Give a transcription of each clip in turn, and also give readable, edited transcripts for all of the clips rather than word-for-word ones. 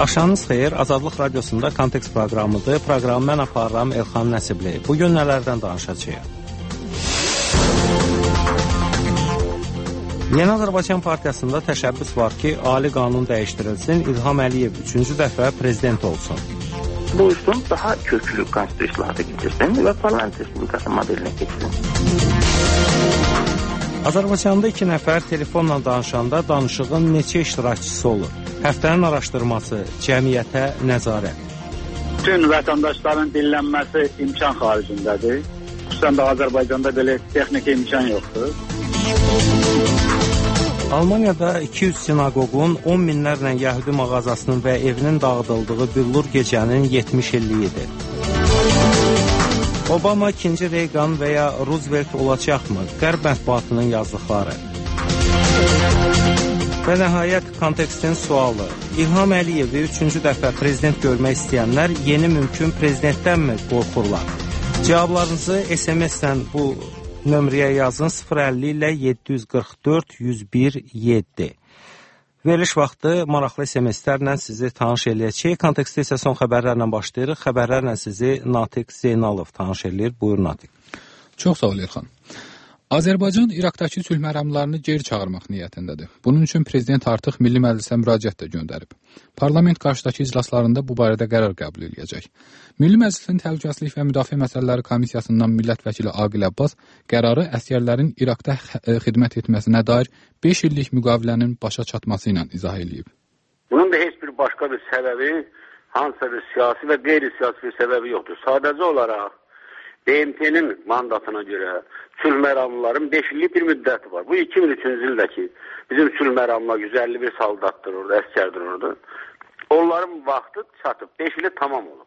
Axşamınız xeyir, Azadlıq Radiosunda Kontekst proqramıdır. Proqramı mən aparıram Elxan Nəsibli. Bugün nələrdən danışacağıq? Yeni Azərbaycan Partiyasında təşəbbüs var ki, Ali qanun dəyişdirilsin, İlham Əliyev 3-cü dəfə prezident olsun. Bu üstün daha köklü konstitusiyalarda getirsin və parlament respublikası modelinə keçsin. Azərbaycanda 2 nəfər telefonla danışanda danışığın neçə iştirakçısı olur? Həftənin araşdırması, cəmiyyətə nəzarət. Bütün vətəndaşların dinlənməsi imkan xaricindədir. Xüsusən də Azərbaycanda belə texniki imkan yoxdur. Almaniyada 200 sinagogun, 10 minlərlə yəhudi mağazasının və evinin dağıdıldığı billur gecənin 70 illiyidir. Obama 2-ci Reagan və ya Roosevelt olacaqmı? Qərb mətbuatının yazdıqları. Və nəhayət kontekstin sualı. İlham Əliyevi 3-cü dəfə prezident görmək istəyənlər yeni mümkün prezidentdənmi qorxurlar? Cavablarınızı SMS-dən bu nömrəyə yazın 050 ilə 744 101 7. Veriliş vaxtı maraqlı SMS-lərlə sizi tanış eləyəcək. Kontekstdə isə son xəbərlərlə başlayırıq. Xəbərlərlə sizi Natiq Zeynalov tanış eləyir. Buyur Natiq. Çox sağ ol Elxan. Azərbaycan İraqdakı sülh məramlarını geri çağırmaq niyyətindədir. Bunun üçün prezident artıq Milli Məclisə müraciət də göndərib. Parlament qarşıdakı iclaslarında bu barədə qərar qəbul edəcək. Milli Məclisin Təhlükəsizlik və Müdafiə Məsələləri Komissiyasından millət vəkili Aqil Abbas qərarı əsgərlərin İraqda xidmət etməsinə dair 5 illik müqavilənin başa çatması ilə izah edib. Bunun da heç bir başqa bir səbəbi, hansısa bir siyasi və qeyri-siyasi bir səbəbi yoxdur. Sadəcə olaraq BMT-nin mandatına görə sülh məramlıların 5 illik bir müddəti var. Bu 2003-cü ildəki bizim sülh məramlar 151 saldatdır orada, əskərdir orada. Onların vaxtı çatıb, 5 ili tamam olub.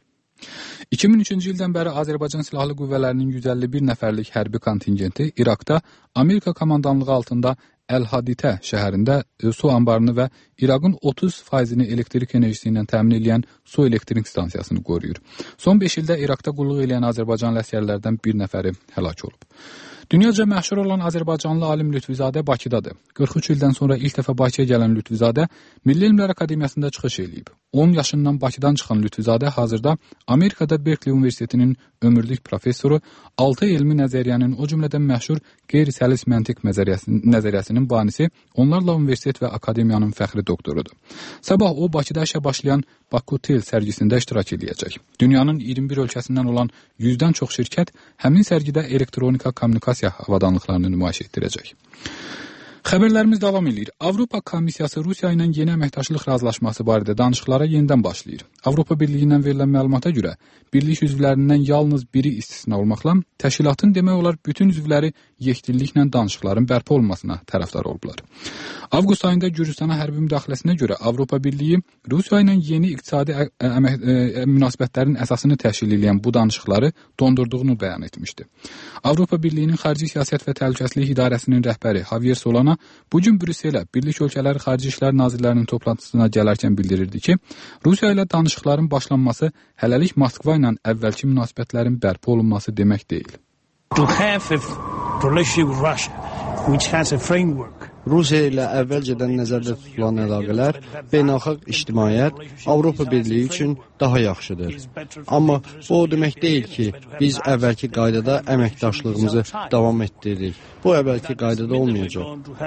2003-cü ildən bəri Azərbaycan Silahlı Qüvvələrinin 151 nəfərlik hərbi kontingenti İraqda Amerika komandanlığı altında Əl-Haditə şəhərində su anbarını və İraqın 30%-ni elektrik enerjisi ilə təmin edən su elektrik stansiyasını qoruyur. Son 5 ildə İraqda qulluq edən Azərbaycanlı əsgərlərdən bir nəfəri həlak olub. Dünyaca məşhur olan Azərbaycanlı alim Lütfüzadə Bakıdadır. 43 ildən sonra ilk dəfə Bakıya gələn Lütfüzadə Milli Elmlər Akademiyasında çıxış edib. 10 yaşından Bakıdan çıxan Lütfüzadə hazırda Amerikada Berkeley Universitetinin ömürlük professoru, 6 elmi nəzəriyyənin, o cümlədən məşhur qeyri-səlis məntiq nəzəriyyəsinin banisi, onlarla universitet və akademiyanın fəxri doktorudur. Sabah o Bakıda işə başlayan Bakutel sərgisində iştirak edəcək. Dünyanın 21 ölkəsindən olan 100-dən çox şirkət həmin sərgidə elektronika kommunikasiya avadanlıqlarını nümayiş etdirəcək. Xəbərlərimiz davam edir. Avropa Komissiyası Rusiya ilə yeni əməkdaşlıq razılaşması barədə danışıqlara yenidən başlayır. Avropa Birliyindən verilən məlumata görə, birlik üzvlərindən yalnız biri istisna olmaqla, təşkilatın demək olar bütün üzvləri yekdilliklə danışıqların bərpa olmasına tərəfdar olublar. Avqust ayında Gürcüstana hərbi müdaxiləsinə görə Avropa Birliyi Rusiya ilə yeni iqtisadi münasibətlərin əsasını təşkil edən bu danışıqları dondurduğunu bəyan etmişdi. Avropa Birliyinin Xarici Siyasət və Təhlükəsizlik İdarəsinin rəhbəri Javier Solana bugün Brüsselə Birlik Ölkələri Xarici İşlər Nazirlərinin toplantısına gələrkən bildirirdi ki, Rusiya ilə danışıqların başlanması hələlik Moskva ilə əvvəlki münasibətlərin bərpa olunması demək deyil. Rusiya ilə əvvəlcədən nəzərdə tutulan əlaqələr beynəlxalq ictimaiyyət Avropa Birliyi üçün daha yaxşıdır. Amma bu o demək deyil ki, biz əvvəlki qaydada əməkdaşlığımızı davam etdiririk. Bu əvvəlki qaydada olmayacaq.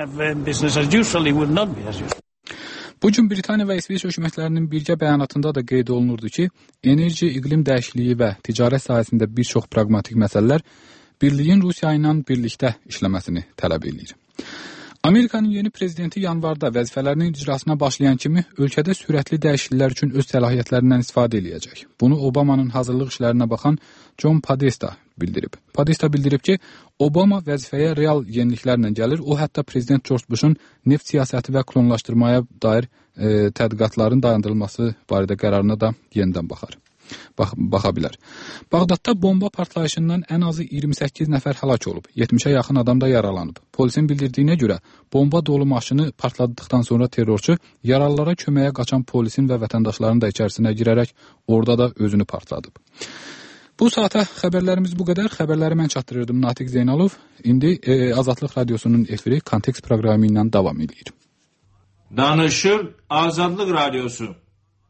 Bugün Britaniya və İsveç hökumətlərinin birgə bəyanatında da qeyd olunurdu ki, enerji, iqlim dəyişikliyi və ticarət sahəsində bir çox praqmatik məsələlər Birliyin Rusiya ilə birlikdə işləməsini tələb edir. Amerikanın yeni prezidenti yanvarda vəzifələrinin icrasına başlayan kimi ölkədə sürətli dəyişikliklər üçün öz səlahiyyətlərindən istifadə edəcək. Bunu Obamanın hazırlıq işlərinə baxan John Podesta bildirib. Podesta bildirib ki, Obama vəzifəyə real yeniliklərlə gəlir. O hətta prezident George Bush'un neft siyasəti və klonlaşdırmaya dair tədqiqatların dayandırılması barədə qərarına da yenidən baxa bilər. Bağdadda bomba partlayışından ən azı 28 nəfər həlak olub, 70-ə yaxın adam da yaralanıb. Polisin bildirdiyinə görə bomba dolu maşını partladıqdan sonra terrorçu yaralılara köməyə qaçan polisin və vətəndaşların da içərisinə girərək orada da özünü partladıb. Bu saata xəbərlərimiz bu qədər. Xəbərləri mən çatdırırdım Natiq Zeynalov. İndi Azadlıq Radiosunun efiri Kontekst proqramı ilə davam edir. Danışır Azadlıq Radiosu.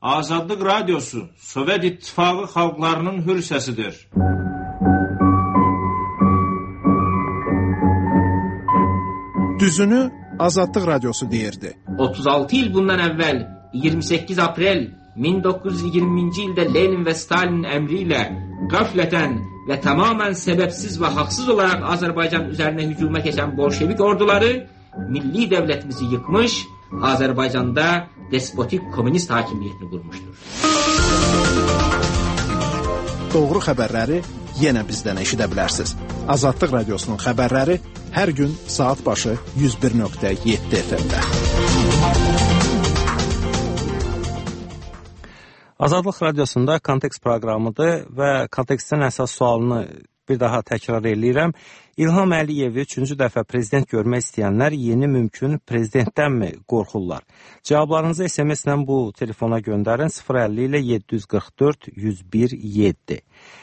Azadlıq Radiosu, Sovet İttifaqı xalqlarının hür səsidir. Düzünü Azadlıq Radiosu deyirdi. 36 il bundan əvvəl 28 aprel 1920-ci ildə Lenin və Stalinin əmri ilə qəflətən və tamamən səbəbsiz və haqsız olaraq Azərbaycan üzərinə hücuma keçən bolşevik orduları milli dövlətimizi yıkmış, Azərbaycanda despotik komünist hakimiyyətini qurmuşdur. Doğru xəbərləri yenə bizdən eşidə bilərsiniz. Azadlıq Radiosunun xəbərləri hər gün saat başı 101.7 FM-də. Azadlıq Radiosunda Kontekst proqramıdır və kontekstin əsas sualını bir daha təkrar eləyirəm. İlham Əliyevi 3-cü dəfə prezident görmək istəyənlər yeni mümkün prezidentdənmi qorxurlar? Cavablarınızı SMS-lə bu telefona göndərin 050 ilə 744 101 7.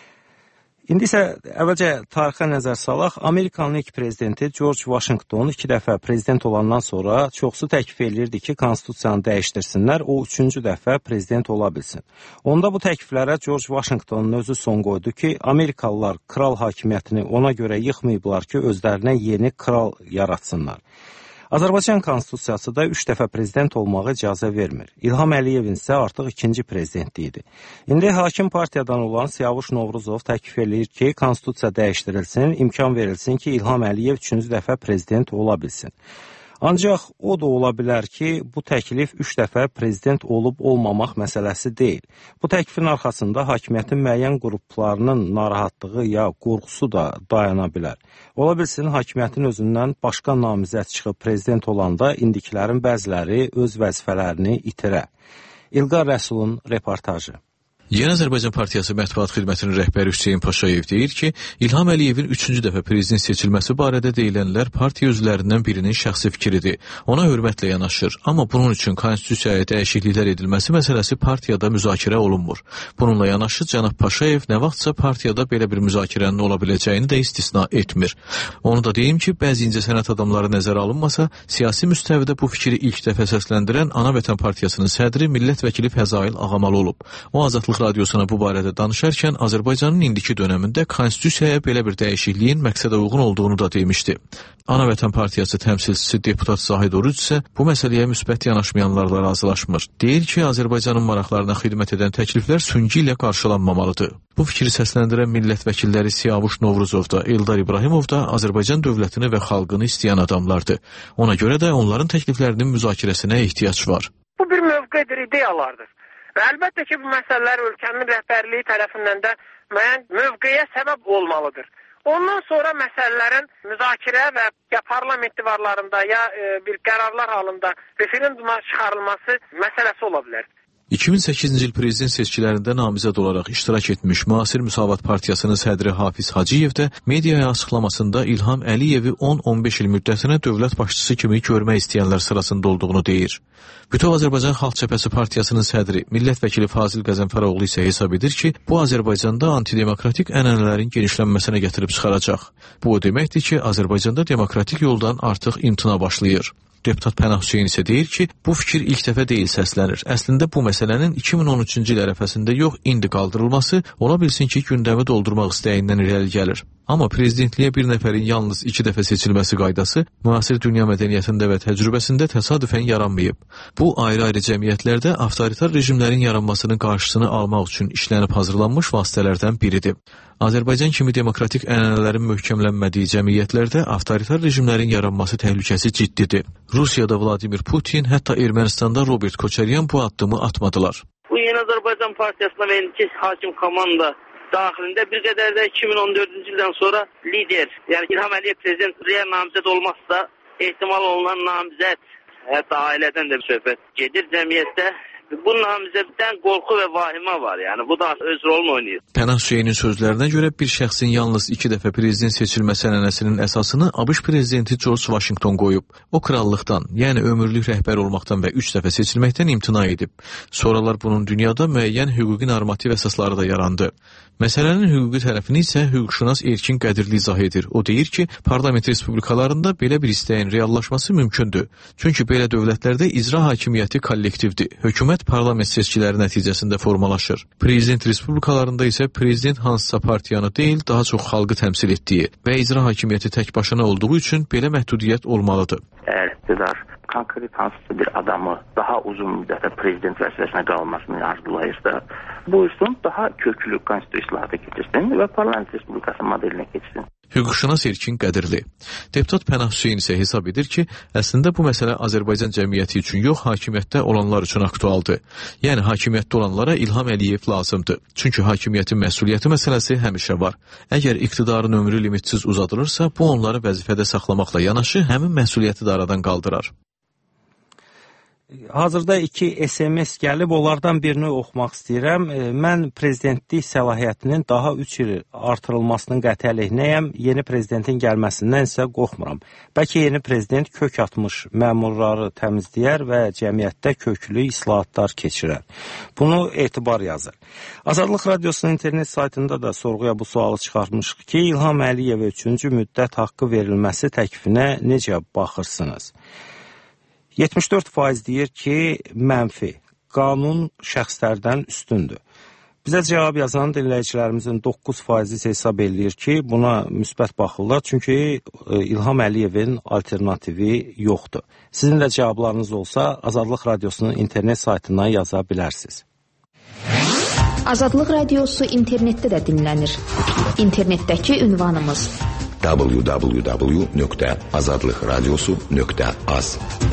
İndi isə əvvəlcə tarixə nəzər salaq. Amerikanın ilk prezidenti George Washington 2 dəfə prezident olandan sonra çoxsu təklif edirdi ki, konstitusiyanı dəyişdirsinlər, o 3-cü dəfə prezident ola bilsin. Onda bu təkliflərə George Washingtonun özü son qoydu ki, Amerikalılar kral hakimiyyətini ona görə yıxmayıblar ki, özlərinə yeni kral yaratsınlar. Azərbaycan konstitusiyası da 3 dəfə prezident olmağa icazə vermir. İlham Əliyevin isə artıq ikinci prezidenti idi. İndi hakim partiyadan olan Siyavuş Novruzov təklif edir ki, konstitusiya dəyişdirilsin, imkan verilsin ki, İlham Əliyev 3-cü dəfə prezident ola bilsin. Ancaq o da ola bilər ki, bu təklif 3 dəfə prezident olub-olmamaq məsələsi deyil. Bu təklifin arxasında hakimiyyətin müəyyən qruplarının narahatlığı ya qorxusu da dayana bilər. Ola bilsin, hakimiyyətin özündən başqa namizəd çıxıb prezident olanda indikilərin bəziləri öz vəzifələrini itirə. İlqar Rəsulun reportajı. Yeni Azərbaycan Partiyası Mətbuat Xidmətinin rəhbəri Hüseyin Paşayev deyir ki, İlham Əliyevin 3-cü dəfə prezident seçilməsi barədə deyilənlər partiya üzvlərindən birinin şəxsi fikridir. Ona hörmətlə yanaşır. Amma bunun üçün konstitusiyaya dəyişikliklər edilməsi məsələsi partiyada müzakirə olunmur. Bununla yanaşı cənab Paşayev nə vaxtsa partiyada belə bir müzakirənin ola biləcəyini də istisna etmir. Onu da deyim ki, bəzi incəsənət adamları nəzərə alınmasa, siyasi müstəvidə bu fikri ilk dəfə səsləndirən Ana Vətən Partiyasının sədri millət vəkili Fəzail Ağamalı olub. O Azadlıq Radiosuna bu barədə danışarkən Azərbaycanın indiki dönəmində konstitusiyaya belə bir dəyişikliyin məqsədə uyğun olduğunu da demişdi. Ana Vətən Partiyası təmsilçisi deputat Zahid Oruc isə bu məsələyə müsbət yanaşmayanlarla razılaşmır. Deyir ki, Azərbaycanın maraqlarına xidmət edən təkliflər süngi ilə qarşılanmamalıdır. Bu fikri səsləndirən millət vəkilləri Siyavuş Novruzov da, Eldar İbrahimov da Azərbaycan dövlətini və xalqını istəyən adamlardır. Ona görə də onların təkliflərinin müzakirəsinə ehtiyac var. Bu bir mövqedir, ideyalardır. Və əlbəttə ki, bu məsələlər ölkənin rəhbərliyi tərəfindən də müəyyən mövqeyə səbəb olmalıdır. Ondan sonra məsələlərin müzakirə və ya parlament divarlarında ya bir qərarlar halında referenduma çıxarılması məsələsi ola bilər. 2008-ci il prezident seçkilərində namizəd olaraq iştirak etmiş Müasir Müsavat Partiyasının sədri Hafiz Hacıyev də mediaya açıqlamasında İlham Əliyevi 10-15 il müddətinə dövlət başçısı kimi görmək istəyənlər sırasında olduğunu deyir. Bütöv Azərbaycan Xalq Cəbhəsi Partiyasının sədri, millət vəkili Fazil Qəzənfəroğlu isə hesab edir ki, bu Azərbaycanda antidemokratik ənənələrin genişlənməsinə gətirib çıxaracaq. Bu o deməkdir ki, Azərbaycanda demokratik yoldan artıq imtina başlayır. Deputat Pənah Hüseyin isə deyir ki, bu fikir ilk dəfə deyil səslənir. Əslində bu məsələnin 2013-cü il ərəfəsində yox, indi qaldırılması ola bilsin ki, gündəmi doldurmaq istəyindən irəli gəlir. Amma prezidentliyə bir nəfərin yalnız 2 dəfə seçilməsi qaydası müasir dünya mədəniyyətində və təcrübəsində təsadüfən yaranmayıb. Bu, ayrı-ayrı cəmiyyətlərdə avtoritar rejimlərin yaranmasının qarşısını almaq üçün işlənib hazırlanmış vasitələrdən biridir. Azərbaycan kimi demokratik ənənələrin möhkəmlənmədiyi cəmiyyətlərdə avtoritar rejimlərin yaranması təhlükəsi ciddidir. Rusiyada Vladimir Putin, hətta Ermənistanda Robert Koçaryan bu addımı atmadılar. Bu Yeni Azərbaycan Partiyasına və indiki hakim komanda daxilində bir qədər də 2014-cü ildən sonra lider, yəni İlham Əliyev prezidentliyə namizəd olmazsa ehtimal olunan namizəd, hətta ailədən də bir söhbət gedir cəmiyyətdə. Bu namizəddən qorxu və vahimə var, yəni bu da öz rolunu oynayır. Pənah Hüseynin sözlərinə görə bir şəxsin yalnız 2 dəfə prezident seçilməsi ənənəsinin əsasını ABŞ prezidenti George Washington qoyub. O krallıqdan, yəni ömürlük rəhbər olmaqdan və 3 dəfə seçilməkdən imtina edib. Sonralar bunun dünyada müəyyən hüquqi normativ əsasları da yarandı. Məsələnin hüquqi tərəfini isə hüquqşünas Erkin Qədirli izah edir. O deyir ki, parlament respublikalarında belə bir istəyin reallaşması mümkündür. Çünki belə dövlətlərdə icra hakimiyyəti kollektivdir. Hökumət hakimiyyət parlament seçkiləri nəticəsində formalaşır. Prezident respublikalarında isə prezident hansısa partiyanı deyil, daha çox xalqı təmsil etdiyi və icra hakimiyyəti tək başına olduğu üçün belə məhdudiyyət olmalıdır. Əgər iqtidar konkret hansısa bir adamı daha uzun müddətə prezident vəzifəsinə qalmasını arzulayırsa, bu üsul daha köklü konstitusiyada keçirsin və parlament respublikası modelinə keçsin. Hüquqşünas Erkin Qədirli. Deputat Pənah Hüseyn isə hesab edir ki, əslində bu məsələ Azərbaycan cəmiyyəti üçün yox, hakimiyyətdə olanlar üçün aktualdır. Yəni, hakimiyyətdə olanlara İlham Əliyev lazımdır. Çünki hakimiyyətin məsuliyyəti məsələsi həmişə var. Əgər iqtidarın ömrü limitsiz uzadılırsa, bu onları vəzifədə saxlamaqla yanaşı, həmin məsuliyyəti də aradan qaldırar. Hazırda 2 SMS gəlib, onlardan birini oxumaq istəyirəm. Mən prezidentlik səlahiyyətinin daha 3 il artırılmasının qəti əleyhinəyəm. Yeni prezidentin gəlməsindən isə qorxmuram. Bəlkə yeni prezident kök atmış məmurları təmizləyər və cəmiyyətdə köklü islahatlar keçirər. Bunu Etibar yazır. Azadlıq Radiosunun internet saytında da sorğuya bu sualı çıxarmışıq ki, İlham Əliyevə 3-cü müddət haqqı verilməsi təklifinə necə baxırsınız? 74% deyir ki, mənfi. Qanun şəxslərdən üstündür. Bizə cavab yazan dinləyicilərimizin 9% hesab edir ki, buna müsbət baxırlar. Çünki İlham Əliyevin alternativi yoxdur. Sizin də cavablarınız olsa, Azadlıq Radiosunun internet saytına yaza bilərsiniz. Azadlıq Radiosu internetdə də dinlənir. İnternetdəki ünvanımız www.azadlıqradiosu.az.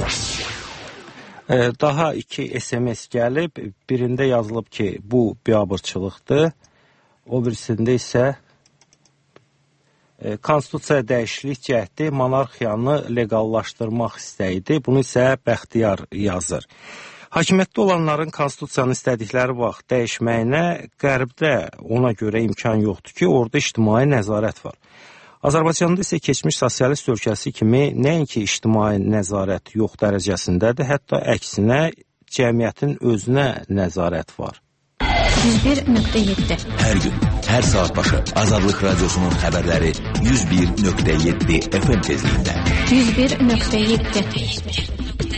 Daha 2 SMS gəlib. Birində yazılıb ki, bu biabırçılıqdır. O birisində isə konstitusiyaya dəyişiklik cəhdi monarxiyanı legallaşdırmaq istəyidir. Bunu isə Bəxtiyar yazır. Hakimiyyətdə olanların konstitusiyanı istədikləri vaxt dəyişməyinə qərbdə ona görə imkan yoxdur ki, orada ictimai nəzarət var. Azərbaycanda isə keçmiş sosialist ölkəsi kimi nəinki ictimai nəzarət yox dərəcəsindədir, hətta əksinə cəmiyyətin özünə nəzarət var. 101.7 Hər gün, hər saat başı Azadlıq Radiosunun xəbərləri 101.7 FM tezliyində. 101.7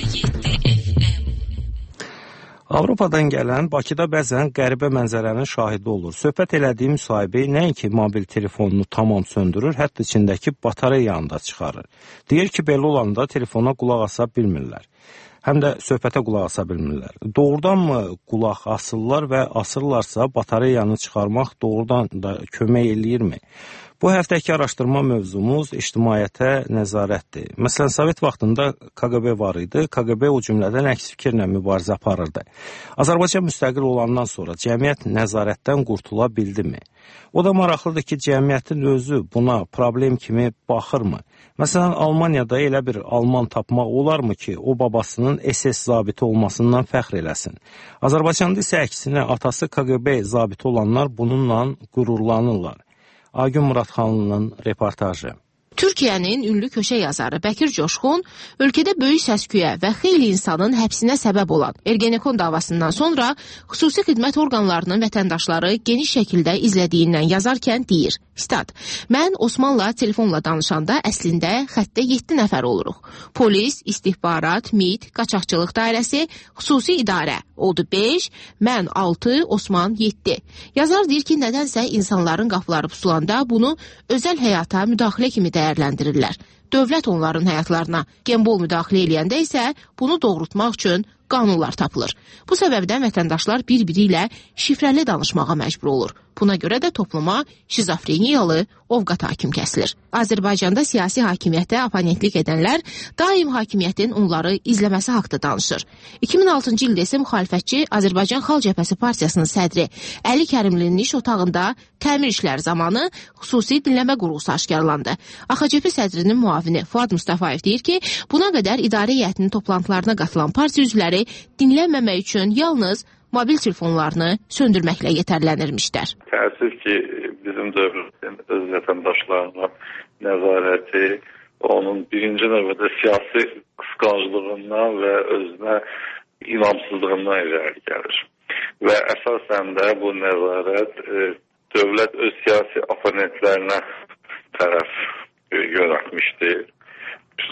Avropadan gələn Bakıda bəzən qəribə mənzərənin şahidi olur. Söhbət elədiyi müsahibə nəinki mobil telefonunu tamam söndürür, hətta içindəki batareyanı da çıxarır. Deyir ki, belə olanda telefona qulaq asa bilmirlər. Həm də söhbətə qulaq asa bilmirlər. Doğrudanmı qulaq asırlar və asırlarsa batareyanı çıxarmaq doğrudan da kömək eləyirmi? Bu həftəki araşdırma mövzumuz ictimaiyyətə nəzarətdir. Məsələn, Sovet vaxtında KGB var idi. KGB o cümlədən əks fikirlə mübarizə aparırdı. Azərbaycan müstəqil olandan sonra cəmiyyət nəzarətdən qurtula bildimi? O da maraqlıdır ki, cəmiyyətin özü buna problem kimi baxırmı? Məsələn, Almaniyada elə bir Alman tapmaq olarmı ki, o babasının SS zabiti olmasından fəxr eləsin? Azərbaycanda isə əksinə atası KGB zabiti olanlar bununla qürurlanırlar. Agün Muradxanlının reportajı. Türkiyənin ünlü köşə yazarı Bəkir Coşqun ölkədə böyük səs-küyə və xeyli insanın həbsinə səbəb olan Ergenekon davasından sonra xüsusi xidmət orqanlarının vətəndaşları geniş şəkildə izlədiyindən yazarkən deyir. Stat, mən Osmanla telefonla danışanda əslində xəttdə 7 nəfər oluruq. Polis, istihbarat, MİT, qaçaqçılıq dairəsi, xüsusi idarə, oldu 5, mən 6, Osman 7. Yazar deyir ki, nədənsə insanların qapıları pusulanda bunu özəl həyata müdaxilə kimi dəyərləndirirlər. Dövlət onların həyatlarına gembol müdaxilə eləyəndə isə bunu doğrultmaq üçün qanunlar tapılır. Bu səbəbdən vətəndaşlar bir-biri ilə şifrəli danışmağa məcbur olur. Buna görə də topluma şizofreniyalı ovqat hakim kəsilir. Azərbaycanda siyasi hakimiyyətə oponentlik edənlər daim hakimiyyətin onları izləməsi haqda danışır. 2006-cı ildə isə müxalifətçi Azərbaycan Xalq Cəbhəsi Partiyasının sədri Əli Kərimlinin iş otağında təmir işləri zamanı xüsusi dinləmə qurğusu aşkarlandı. AXCP sədrinin müavini Fuad Mustafayev deyir ki, buna qədər idarə heyətinin toplantılarına qatılan partiya üzvləri dinlənməmək üçün yalnız mobil telefonlarını söndürməklə yetərlənirmişlər. Təəssüf ki, bizim dövlətin öz vətəndaşlarına nəzarəti onun birinci növbədə siyasi qısqanclığından və özünə inamsızlığından irəli gəlir. Və əsasən də bu nəzarət dövlət öz siyasi oponentlərinə tərəf yönəltmişdir. Bütün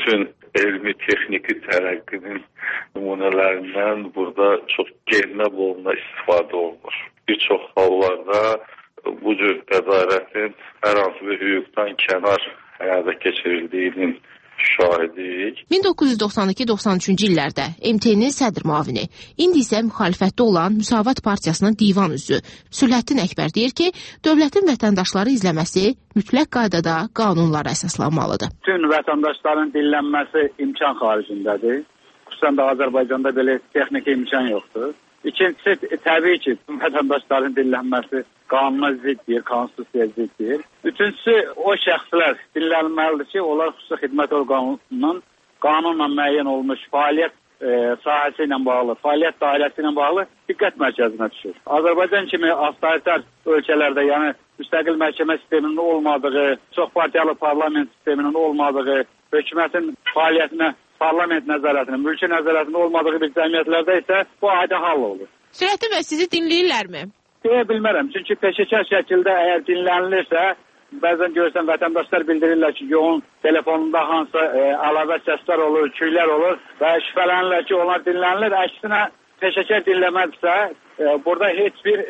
elmi-texniki tərəqqinin nümunələrindən burada çox gerinə boluna istifadə olunur. Bir çox hallarda bu cür nəzarətin hər hansı bir hüquqdan kənar həyata keçirildiyinin şahidiyik. 1992-93-cü illərdə MTN-nin sədr müavini, indi isə müxalifətdə olan Müsavat Partiyasının divan üzvü Sülhəddin Əkbər deyir ki, dövlətin vətəndaşları izləməsi mütləq qaydada qanunlara əsaslanmalıdır. Bütün vətəndaşların dinlənməsi imkan xaricindədir. Xüsusən də Azərbaycanda belə texniki imkan yoxdur. İkincisi, təbii ki, vətəndaşların dinlənməsi qanuna ziddir, konstitusiyaya ziddir. Üçüncüsü, o şəxslər dinlənməlidir ki, onlar xüsusi xidmət orqanının qanunla müəyyən olmuş fəaliyyət sahəsi ilə bağlı, fəaliyyət dairəsi ilə bağlı diqqət mərkəzinə düşür. Azərbaycan kimi avtoritar ölkələrdə, yəni müstəqil məhkəmə sisteminin olmadığı, çox partiyalı parlament sisteminin olmadığı, hökumətin fəaliyyətinə parlament nəzarətinin, mülki nəzarətinin olmadığı bir cəmiyyətlərdə isə bu adi hal olur. Sülhəddin bəy, sizi dinləyirlərmi? Deyə bilmərəm, çünki peşəkar şəkildə əgər dinlənilirsə, bəzən görürsən vətəndaşlar bildirirlər ki, yoğun telefonunda hansı əlavə səslər olur, küylər olur və şübhələnirlər ki, onlar dinlənilir. Əksinə peşəkar dinləməzsə, burada heç bir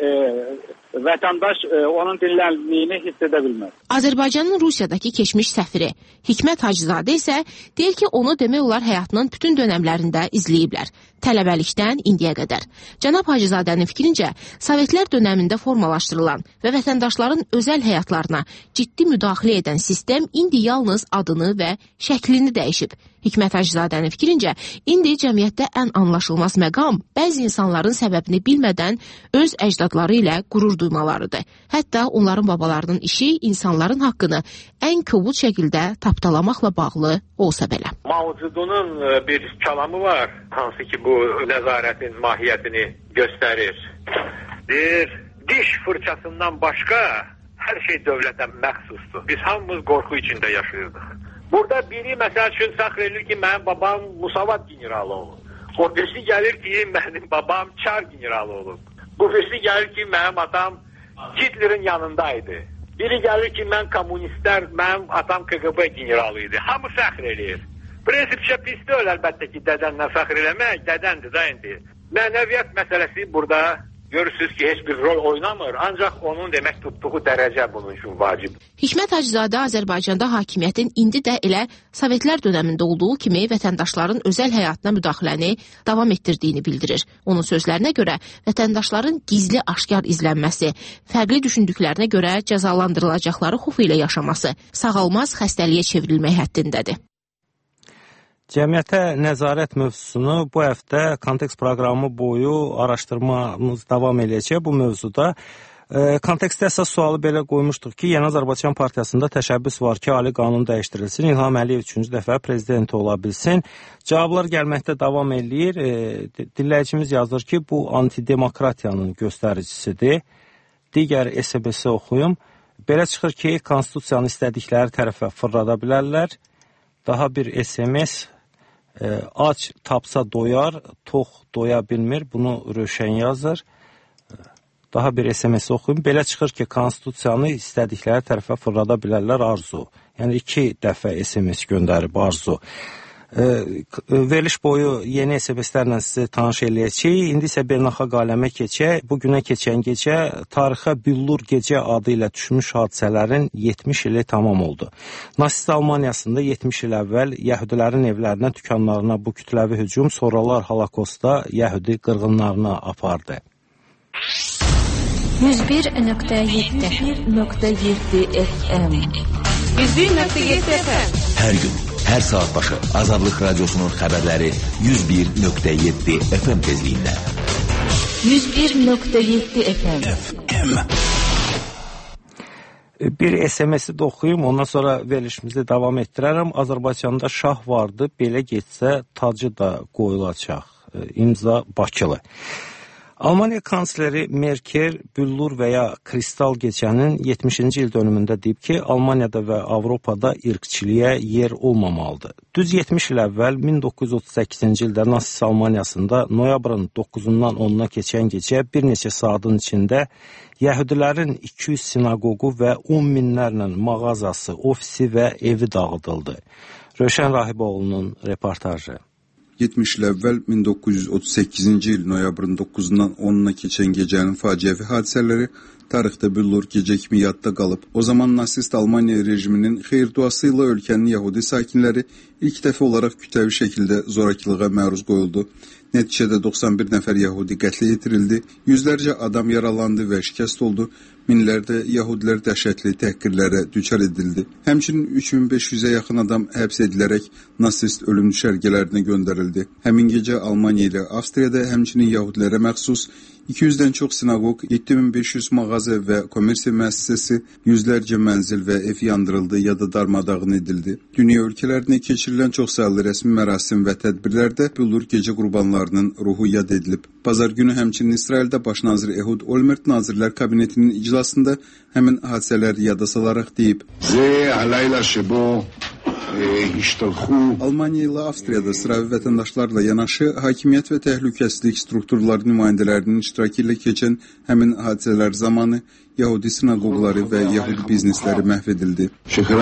vətəndaş onun dinləniliyini hiss edə bilməz. Azərbaycanın Rusiyadakı keçmiş səfiri Hikmət Hacızadə isə deyir ki, onu demək olar həyatının bütün dönəmlərində izləyiblər. Tələbəlikdən indiyə qədər. Cənab Hacızadənin fikrincə, Sovetlər dönəmində formalaşdırılan və vətəndaşların özəl həyatlarına ciddi müdaxilə edən sistem indi yalnız adını və şəklini dəyişib. Hikmət Hacızadənin fikrincə, indi cəmiyyətdə ən anlaşılmaz məqam bəzi insanların səbəbini bilmədən öz əcdadları ilə qürur duymalarıdır. Hətta onların babalarının işi insanların haqqını ən kobud şəkildə tapdalamaqla bağlı olsa belə. Mao Zedong'un bir kəlamı var, hansı ki bu nəzarətin mahiyyətini göstərir. Deyir, diş fırçasından başqa hər şey dövlətə məxsusdur. Biz hamımız qorxu içində yaşayırdıq. Burada biri məsəl üçün səxr edir ki, mənim babam Musavat generalı olub. O birisi gəlir ki, mənim babam Çar generalı olub. Bu birisi gəlir ki, mənim atam Hitlerin yanındaydı. Biri gəlir ki, mən kommunistlər, mənim atam KGB generalı idi. Hamı səxr edir. Prinsipcə pis deyil əlbəttə ki, dədənlə fəxr eləmək, dədəndir da indi. Mənəviyyat məsələsi burada görürsünüz ki, heç bir rol oynamır, ancaq onun demək tutduğu dərəcə bunun üçün vacib. Hikmət Hacızadə Azərbaycanda hakimiyyətin indi də elə Sovetlər dönəmində olduğu kimi vətəndaşların özəl həyatına müdaxiləni davam etdirdiyini bildirir. Onun sözlərinə görə vətəndaşların gizli aşkar izlənməsi, fərqli düşündüklərinə görə cəzalandırılacaqları xufu ilə yaşaması sağalmaz xəstəliyə çevrilmək həddindədir. Cəmiyyətə nəzarət mövzusunu bu həftə Kontekst proqramı boyu araşdırmamız davam edəcək bu mövzuda. Kontekstdə əsas sualı belə qoymuşduq ki, Yeni Azərbaycan Partiyasında təşəbbüs var ki, ali qanun dəyişdirilsin, İlham Əliyev 3-cü dəfə prezident ola bilsin. Cavablar gəlməkdə davam eləyir. Dinləyicimiz yazır ki, bu antidemokratiyanın göstəricisidir. Digər SMS-i oxuyum. Belə çıxır ki, konstitusiyanı istədikləri tərəfə fırlada bilərlər. Daha bir SMS, aç tapsa doyar, tox doya bilmir. Bunu Rövşən yazır. Daha bir SMS oxuyum. Belə çıxır ki, konstitusiyanı istədikləri tərəfə fırlada bilərlər Arzu. Yəni 2 dəfə SMS göndərib Arzu. Veriliş boyu yeni SMS-lərlə sizi tanış eləyəcək. İndi isə beynəlxalq aləmə keçək. Bugünə keçən gecə tarixə Billur gecə adı ilə düşmüş hadisələrin 70 ili tamam oldu. Nasist Almaniyasında 70 il əvvəl yəhudilərin evlərinə, dükanlarına bu kütləvi hücum sonralar Holokostda yəhudi qırğınlarına apardı. 101.7 FM 101.7 FM Hər gün, hər saat başı Azadlıq Radiosunun xəbərləri 101.7 FM tezliyində. 101.7 FM Bir SMS-i də oxuyum, ondan sonra verilişimizi davam etdirərəm. Azərbaycanda şah vardı, belə getsə tacı da qoyulacaq. İmza Bakılı. Almaniya kansleri Merkel, büllur və ya kristal gecənin 70-ci il dönümündə deyib ki, Almaniyada və Avropada irqçiliyə yer olmamalıdır. Düz 70 il əvvəl 1938-ci ildə Nasis Almaniyasında noyabrın 9-dan 10-na keçən gecə bir neçə saatın içində Yəhudilərin 200 sinagogу və 10 minlərlə mağazası, ofisi və evi dağıdıldı. Rövşən Rahiboğlu'nun reportajı. 70 il əvvəl 1938-ci il noyabrın 9-dan 10-na keçən gecənin faciəvi hadisələri tarixdə büllur gecə kimi yadda qalıb. O zaman nasist Almaniya rejiminin xeyir-duası ilə ölkənin Yahudi sakinləri ilk dəfə olaraq kütləvi şəkildə zorakılığa məruz qoyuldu. Nəticədə 91 nəfər Yahudi qətlə yetirildi, yüzlərcə adam yaralandı və şikəst oldu, minlərdə Yahudilər dəhşətli təhqirlərə düçar edildi. Həmçinin 3500-ə yaxın adam həbs edilərək nasist ölüm düşərgələrinə göndərildi. Həmin gecə Almaniya ilə Avstriyada həmçinin Yahudilərə məxsus 200-dən çox sinagog, 7500 mağaza və kommersiya müəssisəsi, yüzlərcə mənzil və ev yandırıldı ya da darmadağın edildi. Dünya ölkələrində keçirilən çox saylı rəsmi mərasim və tədbirlərdə büllur gecə qurbanlarının ruhu yad edilib. Bazar günü həmçinin İsraildə baş nazir Ehud Olmert Nazirlər Kabinetinin iclasında həmin hadisələri yada salaraq deyib. Almaniya ilə Avstriyada sıravi vətəndaşlarla yanaşı hakimiyyət və təhlükəsizlik strukturları nümayəndələrinin iştirakı ilə keçən həmin hadisələr zamanı Yahudi sinagogları və Yahudi biznesləri məhv edildi.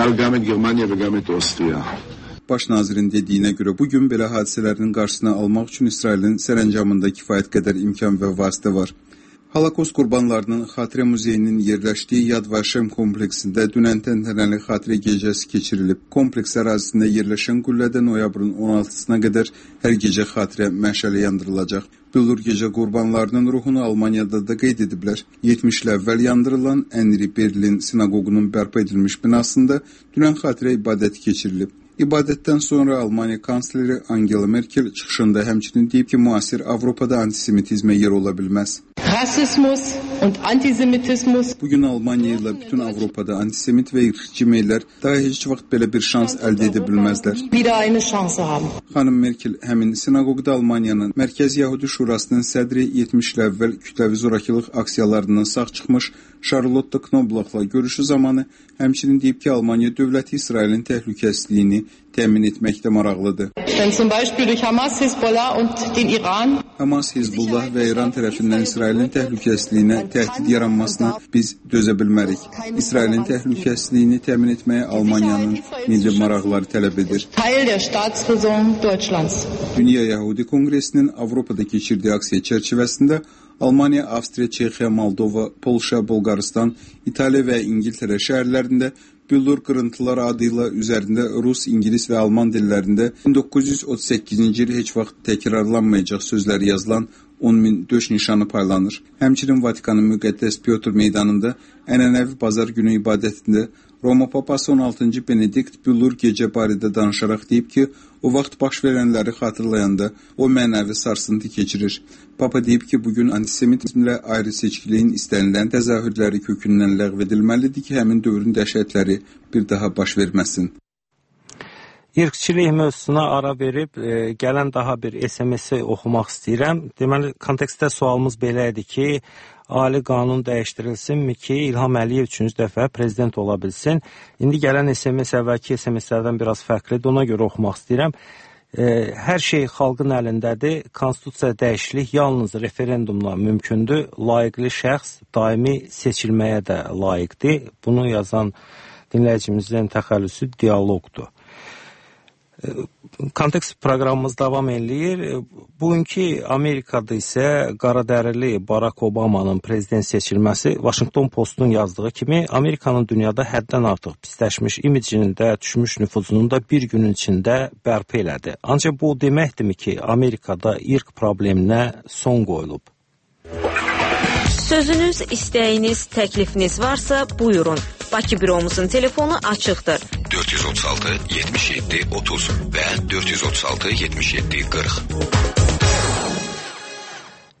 Baş nazirin dediyinə görə bugün belə hadisələrin qarşısını almaq üçün İsrailin sərəncamında kifayət qədər imkan və vasitə var. Holokost qurbanlarının xatirə muzeyinin yerləşdiyi Yad Vashem kompleksində dünən təntənəli xatirə gecəsi keçirilib. Kompleks ərazisində yerləşən qüllədə noyabrın 16-sına qədər hər gecə xatirə məşələ yandırılacaq. Büllur gecə qurbanlarının ruhunu Almaniyada da qeyd ediblər. 70 il əvvəl yandırılan Henri Berlin sinagogунun bərpa edilmiş binasında dünən xatirə ibadəti keçirilib. İbadətdən sonra Almaniya kansleri Angela Merkel çıxışında həmçinin deyib ki, müasir Avropada antisemitizmə yer ola bilməz. Rasismus und antisemitismus. Bugün Almaniya ilə bütün Avropada antisemit və irqçi meyllər daha heç vaxt belə bir şans əldə edə bilməzlər. Xanım Merkel həmin sinagogda Almaniyanın Mərkəz Yahudi Şurasının sədri 70 il əvvəl kütləvi zorakılıq aksiyalarından sağ çıxmış Charlotte Knoblauch'la görüşü zamanı həmçinin deyib ki, Almaniya dövləti İsrailin təhlükəsizliyini təmin etməkdə maraqlıdır. Hamas, Hizbullah və İran tərəfindən İsrailin təhlükəsizliyinə təhdid yaranmasına biz dözə bilmərik. İsrailin təhlükəsizliyini təmin etməyə Almaniyanın milli maraqları tələb edir. Dünya Yahudi Konqresinin Avropada keçirdiyi aksiya çərçivəsində Almaniya, Avstriya, Çexiya, Moldova, Polşa, Bolqarıstan, İtaliya və İngiltərə şəhərlərində büllur qırıntılar adıyla üzərində Rus, İngilis və Alman dillərində 1938-ci il heç vaxt təkrarlanmayacaq sözləri yazılan 10.000 döş nişanı paylanır. Həmçinin Vatikanın müqəddəs Pyotr meydanında ənənəvi bazar günü ibadətində Roma Papası 16-cı Benedikt büllur gecə barədə danışaraq deyib ki, o vaxt baş verənləri xatırlayanda o mənəvi sarsıntı keçirir. Papa deyib ki, bugün antisemitizmlə ayrı seçkiliyin istənilən təzahürləri kökündən ləğv edilməlidir ki, həmin dövrün dəhşətləri bir daha baş verməsin. İrqçilik mövzusuna ara verib gələn daha bir SMS-i oxumaq istəyirəm. Deməli, kontekstdə sualımız belə idi ki, Ali qanun dəyişdirilsinmi ki, İlham Əliyev 3-cü dəfə prezident ola bilsin. İndi gələn SMS əvvəlki SMS-lərdən biraz fərqlidir, ona görə oxumaq istəyirəm. Hər şey xalqın əlindədir, konstitusiya dəyişiklik yalnız referendumla mümkündür, layiqli şəxs daimi seçilməyə də layiqdir. Bunu yazan dinləyicimizin təxəllüsü dialoqdur. Kontekst proqramımız davam edir. Bugünkü Amerikada isə qaradərili Barack Obama'nın prezident seçilməsi Washington Post'un yazdığı kimi Amerikanın dünyada həddən artıq pisləşmiş imicinin də düşmüş nüfuzunun da bir günün içində bərpa elədi. Ancaq bu deməkdirmi ki, Amerikada irq probleminə son qoyulub? Sözünüz, istəyiniz, təklifiniz varsa buyurun. Bakı büromuzun telefonu açıqdır. 436 77 30 və 436 77 40.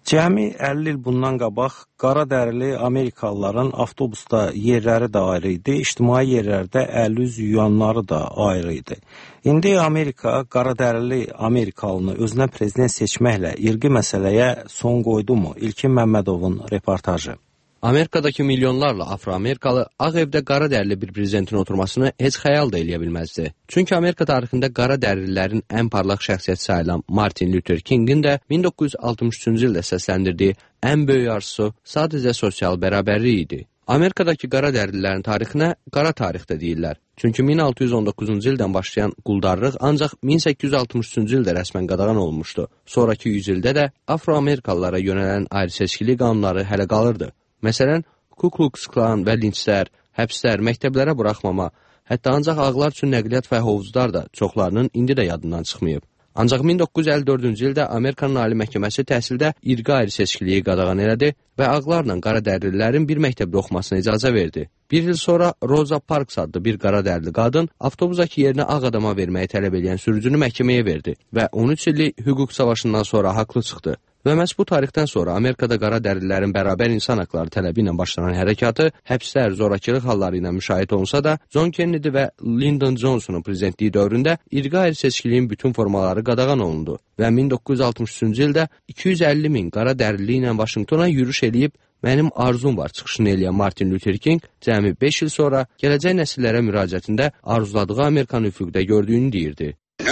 Cəmi 50 il bundan qabaq qara dərili Amerikalıların avtobusda yerləri də ayrı idi, ictimai yerlərdə əl üz yuyanları da ayrı idi. İndi Amerika qara dərili Amerikalını özünə prezident seçməklə irqi məsələyə son qoydu mu? İlkin Məmmədovun reportajı. Amerikadakı milyonlarla Afro-Amerikalı Ağ Evdə qara dərili bir prezidentin oturmasını heç xəyal da eləyə bilməzdi. Çünki Amerika tarixində qara dərililərin ən parlaq şəxsiyyəti sayılan Martin Luther Kingin də 1963-cü ildə səsləndirdiyi ən böyük arzusu sadəcə sosial bərabərlik idi. Amerikadakı qara dərililərin tarixinə qara tarix də deyirlər. Çünki 1619-cu ildən başlayan quldarlıq ancaq 1863-cü ildə rəsmən qadağan olunmuşdu. Sonraki 100 ildə də Afro-Amerikalılara yönələn ayrı-seçkilik qanunları hələ qalırdı. Məsələn, Ku Klux Klan və linçlər, həbslər, məktəblərə buraxmama, hətta ancaq ağlar üçün nəqliyyat və hovuzlar da çoxlarının indi də yadından çıxmayıb. Ancaq 1954-cü ildə Amerikanın Ali Məhkəməsi təhsildə irqi ayrı-seçkiliyi qadağan elədi və ağlarla qara dərililərin bir məktəbdə oxumasına icazə verdi. Bir il sonra Rosa Parks adlı bir qara dərili qadın avtobusdakı yerini ağ adama verməyi tələb edən sürücünü məhkəməyə verdi və 13 illik hüquq savaşından sonra haqlı çıxdı. Və məhz bu tarixdən sonra Amerikada qara dərililərin bərabər insan haqları tələbi ilə başlanan hərəkatı, həbslər, zorakılıq halları ilə müşahidə olunsa da, John Kennedy və Lyndon Johnsonun prezidentliyi dövründə irqi ayrı-seçkiliyin bütün formaları qadağan olundu və 1963-cü ildə 250 min qara dərili ilə Vaşinqtona yürüş eləyib "Mənim arzum var" çıxışını eləyən Martin Luther King cəmi 5 il sonra gələcək nəsillərə müraciətində arzuladığı Amerikanı üfüqdə gördüyünü deyirdi.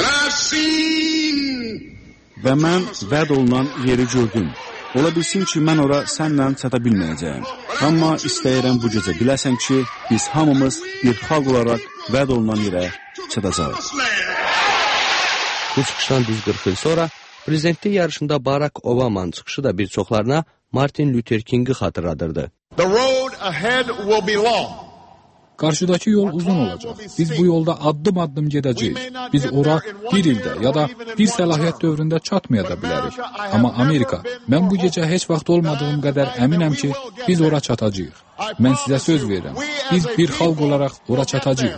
Və mən vəd olunan yeri gördüm. Ola bilsin ki, mən ora sənlə çata bilməyəcəyim. Amma istəyirəm bu gecə biləsən ki, biz hamımız bir xalq olaraq vəd olunan yerə çatacağıq. Bu çıxışdan düz 40 il sonra prezidentlik yarışında Barack Obama'nın çıxışı da bir çoxlarına Martin Luther King'i xatırladırdı. The road ahead will be long. Qarşıdakı yol uzun olacaq. Biz bu yolda addım-addım gedəcəyik. Biz ora bir ildə ya da bir səlahiyyət dövründə çatmaya da bilərik. Amma Amerika, mən bu gecə heç vaxt olmadığım qədər əminəm ki, biz ora çatacağıq. Mən sizə söz verirəm. Biz bir xalq olaraq ora çatacağıq.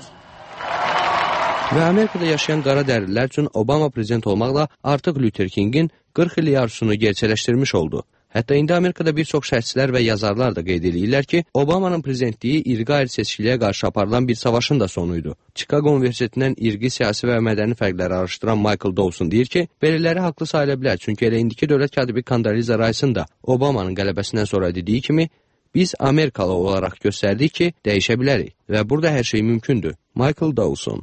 Və Amerikada yaşayan qara dərilər üçün Obama prezident olmaqla artıq Luther King'in 40 illik arzusunu gerçələşdirmiş oldu. Hətta indi Amerikada bir çox şərhçilər və yazarlar da qeyd edirlər ki, Obamanın prezidentliyi irqi ayrı-seçkiliyə qarşı aparılan bir savaşın da sonuydu. Chicago Universitetindən irqi, siyasi və mədəni fərqləri araşdıran Michael Dawson deyir ki, belələri haqlı sayıla bilər, çünki elə indiki dövlət katibi Condoleezza Rice'ın da Obamanın qələbəsindən sonra dediyi kimi, biz Amerikalı olaraq göstərdik ki, dəyişə bilərik və burada hər şey mümkündür. Michael Dawson.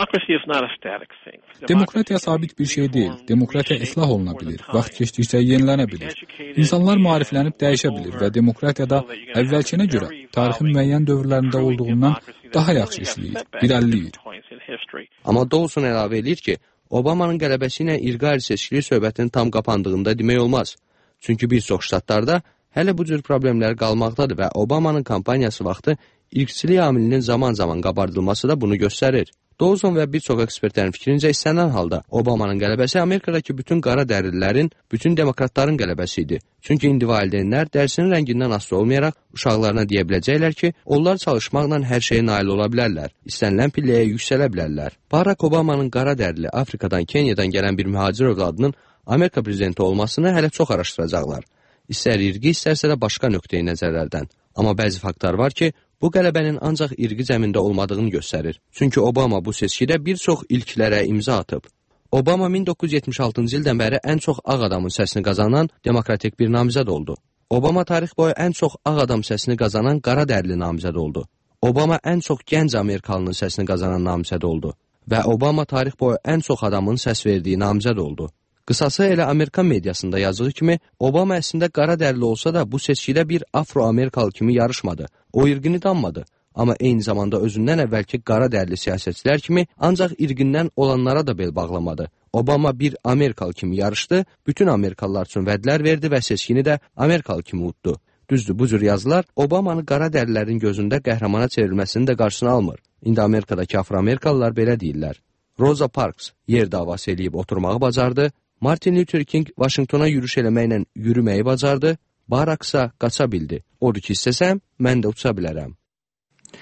Demokratiya sabit bir şey deyil. Demokratiya islah oluna bilir. Vaxt keçdikcə yenilənə bilir. İnsanlar maariflənib dəyişə bilir və demokratiyada əvvəlkinə görə tarixin müəyyən dövrlərində olduğundan daha yaxşı işləyir, irəliləyir. Amma Dawson əlavə edir ki, Obamanın qələbəsi ilə irqi ayrı-seçkilik söhbətinin tam qapandığında demək olmaz. Çünki bir çox ştatlarda hələ bu cür problemlər qalmaqdadır və Obamanın kampaniyası vaxtı irqçilik amilinin zaman-zaman qabardılması da bunu göstərir. Dawson və bir çox ekspertlərin fikrincə istənilən halda Obamanın qələbəsi Amerikadakı bütün qara dərililərin, bütün demokratların qələbəsi idi. Çünki indi valideynlər dərsinin rəngindən asılı olmayaraq uşaqlarına deyə biləcəklər ki, onlar çalışmaqla hər şeyə nail ola bilərlər, istənilən pilləyə yüksələ bilərlər. Barack Obamanın qara dərili Afrikadan, Kenyadan gələn bir mühacir övladının Amerika prezidenti olmasını hələ çox araşdıracaqlar. İstər irqi, istərsə də başqa nöqteyi nəzərlərdən. Amma bəzi faktlar var ki, bu qələbənin ancaq irqi zəmində olmadığını göstərir. Çünki Obama bu seçkidə bir çox ilklərə imza atıb. Obama 1976-cı ildən bəri ən çox ağ adamın səsini qazanan demokratik bir namizəd oldu. Obama tarix boyu ən çox ağ adam səsini qazanan qara dərili namizəd oldu. Obama ən çox gənc Amerikalının səsini qazanan namizəd oldu. Və Obama tarix boyu ən çox adamın səs verdiyi namizəd oldu. Qısası elə Amerikan mediasında yazdığı kimi, Obama əslində qara dərili olsa da bu seçkidə bir Afro-Amerikalı kimi yarışmadı. O irqini danmadı. Amma eyni zamanda özündən əvvəlki qara dərili siyasətçilər kimi ancaq irqindən olanlara da bel bağlamadı. Obama bir Amerikalı kimi yarışdı, bütün Amerikalılar üçün vədlər verdi və seçkini də Amerikalı kimi uddu. Düzdür, bu cür yazılar Obamanın qara dərilərin gözündə qəhrəmana çevrilməsini də qarşısını almır. İndi Amerikadakı Afro-Amerikalılar belə deyirlər. Rosa Parks yer davası eləyib oturmağı bacardı, Martin Luther King Vaşinqtona yürüş eləməklə yürüməyi bacardı, Barack isə qaça bildi. Odur ki, istəsəm, mən də uça bilərəm.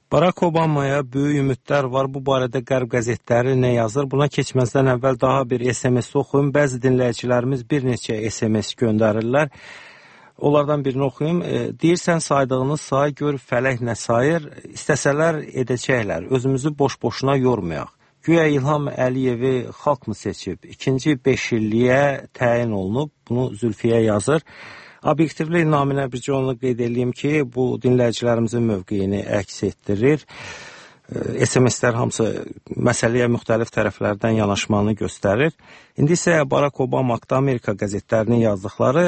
Barack Obamaya böyük ümidlər var. Bu barədə Qərb qəzetləri nə yazır? Buna keçməzdən əvvəl daha bir SMS oxuyum. Bəzi dinləyicilərimiz bir neçə SMS göndərirlər. Onlardan birini oxuyum. Deyirsən saydığınız say, gör fələk nə sayır. İstəsələr edəcəklər. Özümüzü boş-boşuna yormayaq. Güya İlham Əliyevi xalq mı seçib? İkinci 5 illiyə təyin olunub. Bunu Zülfiyə yazır. Obyektivlik naminə bircə onu qeyd edeyim ki, bu dinləyicilərimizin mövqeyini əks etdirir. SMS-lər hamısı məsələyə müxtəlif tərəflərdən yanaşmanı göstərir. İndi isə Barack Obama haqqında Amerika qəzetlərinin yazdıqları,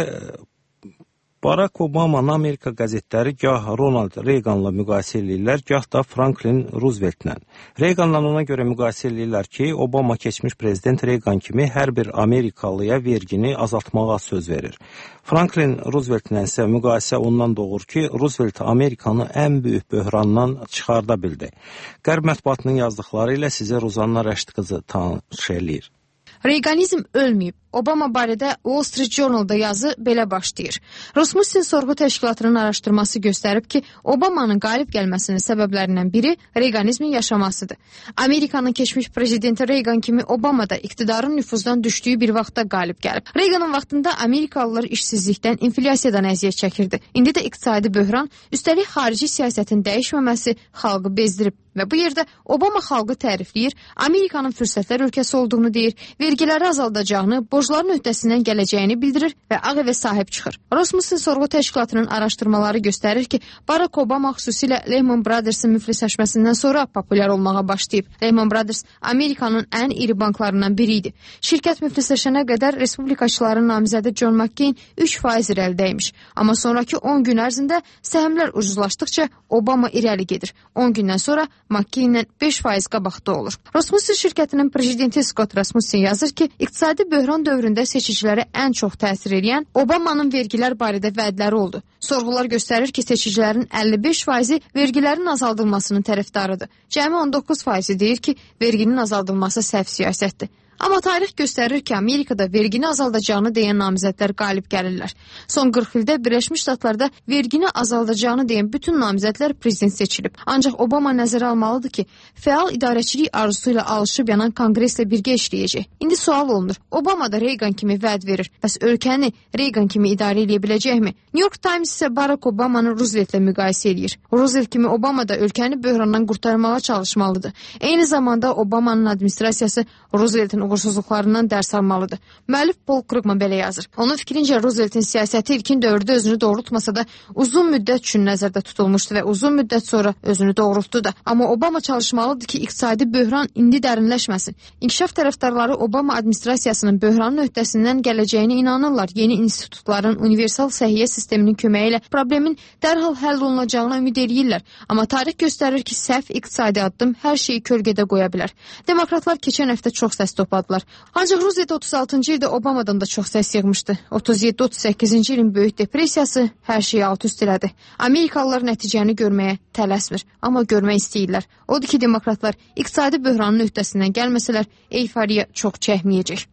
Barack Obama'nın Amerika qəzetləri gah Ronald Reagan'la müqayisə edirlər, gah da Franklin Roosevelt'lə. Reagan'la ona görə müqayisə edirlər ki, Obama keçmiş prezident Reagan kimi hər bir Amerikalıya vergini azaltmağa söz verir. Franklin Roosevelt'lə isə müqayisə ondan doğur ki, Roosevelt Amerikanı ən böyük böhrandan çıxarda bildi. Qərb mətbuatının yazdıqları ilə sizə Rozanna Rəşid qızı tanış eləyir. Reaganizm ölməyib. Obama barədə Wall Street Journal'da yazı belə başlayır. Rasmussen sorğu təşkilatının araşdırması göstərib ki, Obamanın qalib gəlməsinin səbəblərindən biri Reaganizmin yaşamasıdır. Amerikanın keçmiş prezidenti Reagan kimi Obama da iqtidarın nüfuzdan düşdüyü bir vaxtda qalib gəlib. Reaganın vaxtında Amerikalılar işsizlikdən, inflyasiyadan əziyyət çəkirdi. İndi də iqtisadi böhran, üstəlik xarici siyasətin dəyişməməsi xalqı bezdirib. Və bu yerdə Obama xalqı tərifləyir, Amerikanın fürsətlər ölkəsi olduğunu deyir, vergiləri azaldacağını, borcların öhdəsindən gələcəyini bildirir və Ağ Evə sahib çıxır. Rasmussen sorğu təşkilatının araşdırmaları göstərir ki, Barack Obama xüsusilə Lehman Brothers'ın müflisləşməsindən sonra populyar olmağa başlayıb. Lehman Brothers Amerikanın ən iri banklarından biri idi. Şirkət müflisləşənə qədər respublikaçıların namizədi John McCain 3% irəlidəymiş. Amma sonraki 10 gün ərzində səhmlər ucuzlaşdıqca Obama irəli gedir. 10 gündən sonra McCain-lə 5% qabaqda olur. Rasmussen şirkətinin prezidenti Scott Rasmussen yazır ki, iqtisadi böhran dövründə seçicilərə ən çox təsir edən Obamanın vergilər barədə vədləri oldu. Sorğular göstərir ki, seçicilərin 55%-i vergilərin azaldılmasının tərəfdarıdır. Cəmi 19%-i deyir ki, verginin azaldılması səhv siyasətdir. Amma tarix göstərir ki, Amerikada vergini azaldacağını deyən namizədlər qalib gəlirlər. Son 40 ildə Birləşmiş Ştatlarda vergini azaldacağını deyən bütün namizədlər prezident seçilib. Ancaq Obama nəzərə almalıdır ki, fəal idarəçilik arzusu ilə alışıb yanan konqreslə birgə işləyəcək. İndi sual olunur, Obama da Reagan kimi vəd verir. Bəs ölkəni Reagan kimi idarə edə biləcəkmi? New York Times isə Barack Obamanı Roosevelt'lə müqayisə edir. Roosevelt kimi Obama da ölkəni böhrandan qurtarmağa çalışmalıdır. Eyni zamanda Obamanın administrasiyası Roosevelt'in uğursuzluqlarından dərs almalıdır. Müəllif Paul Krugman belə yazır. Onun fikrincə Roosevelt'in siyasəti ilkin dövrdə özünü doğrultmasa da uzun müddət üçün nəzərdə tutulmuşdu və uzun müddət sonra özünü doğrultdu da. Amma Obama çalışmalıdır ki, iqtisadi böhran indi dərinləşməsin. İnkişaf tərəfdarları Obama administrasiyasının böhranın öhdəsindən gələcəyinə inanırlar. Yeni institutların, universal səhiyyə sisteminin köməyi ilə problemin dərhal həll olunacağına ümid edirlər. Amma tarix göstərir ki, səhv iqtisadi addım hər şeyi kölgədə qoya bilər. Demokratlar keçən həftə çox səs topladılar. Ancaq Roosevelt 36-cı ildə Obamadan da çox səs yığmışdı. 37-38-ci ilin böyük depressiyası hər şeyi alt-üst elədi. Amerikalılar nəticəni görməyə tələsmir, amma görmək istəyirlər. Odur ki, demokratlar iqtisadi böhranın öhdəsindən gəlməsələr, euforiya çox çəkməyəcək.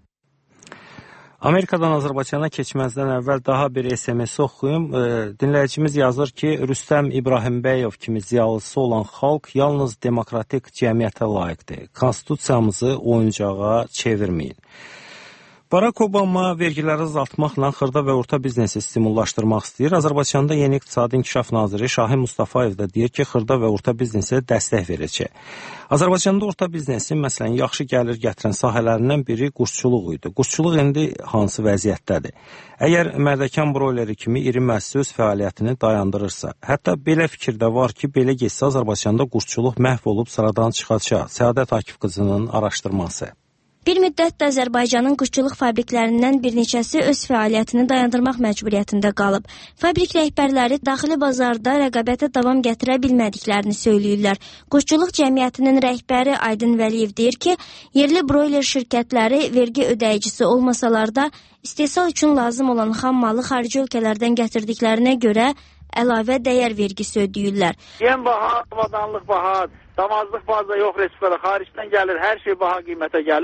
Amerikadan Azərbaycana keçməzdən əvvəl daha bir SMS oxuyum. Dinləyicimiz yazır ki, Rüstəm İbrahimbəyov kimi ziyalısı olan xalq yalnız demokratik cəmiyyətə layiqdir. Konstitusiyamızı oyuncağa çevirməyin. Barack Obama vergiləri azaltmaqla xırda və orta biznesi stimullaşdırmaq istəyir. Azərbaycanda yeni iqtisadi inkişaf naziri Şahin Mustafayev da deyir ki, xırda və orta biznesə dəstək verəcək. Azərbaycanda orta biznesin, məsələn, yaxşı gəlir gətirən sahələrindən biri quşçuluq idi. Quşçuluq indi hansı vəziyyətdədir? Əgər Mərdəkan broileri kimi iri müəssisə öz fəaliyyətini dayandırırsa, hətta belə fikir də var ki, belə getsə Azərbaycanda quşçuluq məhv olub sıradan çıxacaq. Səadət Akif qızının araşdırması. Bir müddət də Azərbaycanın quşçuluq fabriklərindən bir neçəsi öz fəaliyyətini dayandırmaq məcburiyyətində qalıb. Fabrik rəhbərləri daxili bazarda rəqabətə davam gətirə bilmədiklərini söyləyirlər. Quşçuluq cəmiyyətinin rəhbəri Aydın Vəliyev deyir ki, yerli broiler şirkətləri vergi ödəyicisi olmasalar da istehsal üçün lazım olan xam malı xarici ölkələrdən gətirdiklərinə görə əlavə dəyər vergisi ödəyirlər. Yem baha, avadanlıq baha, damazlıq bazda yox respublikada, xaricdən gəlir, hər şey baha qiymətə gəlir.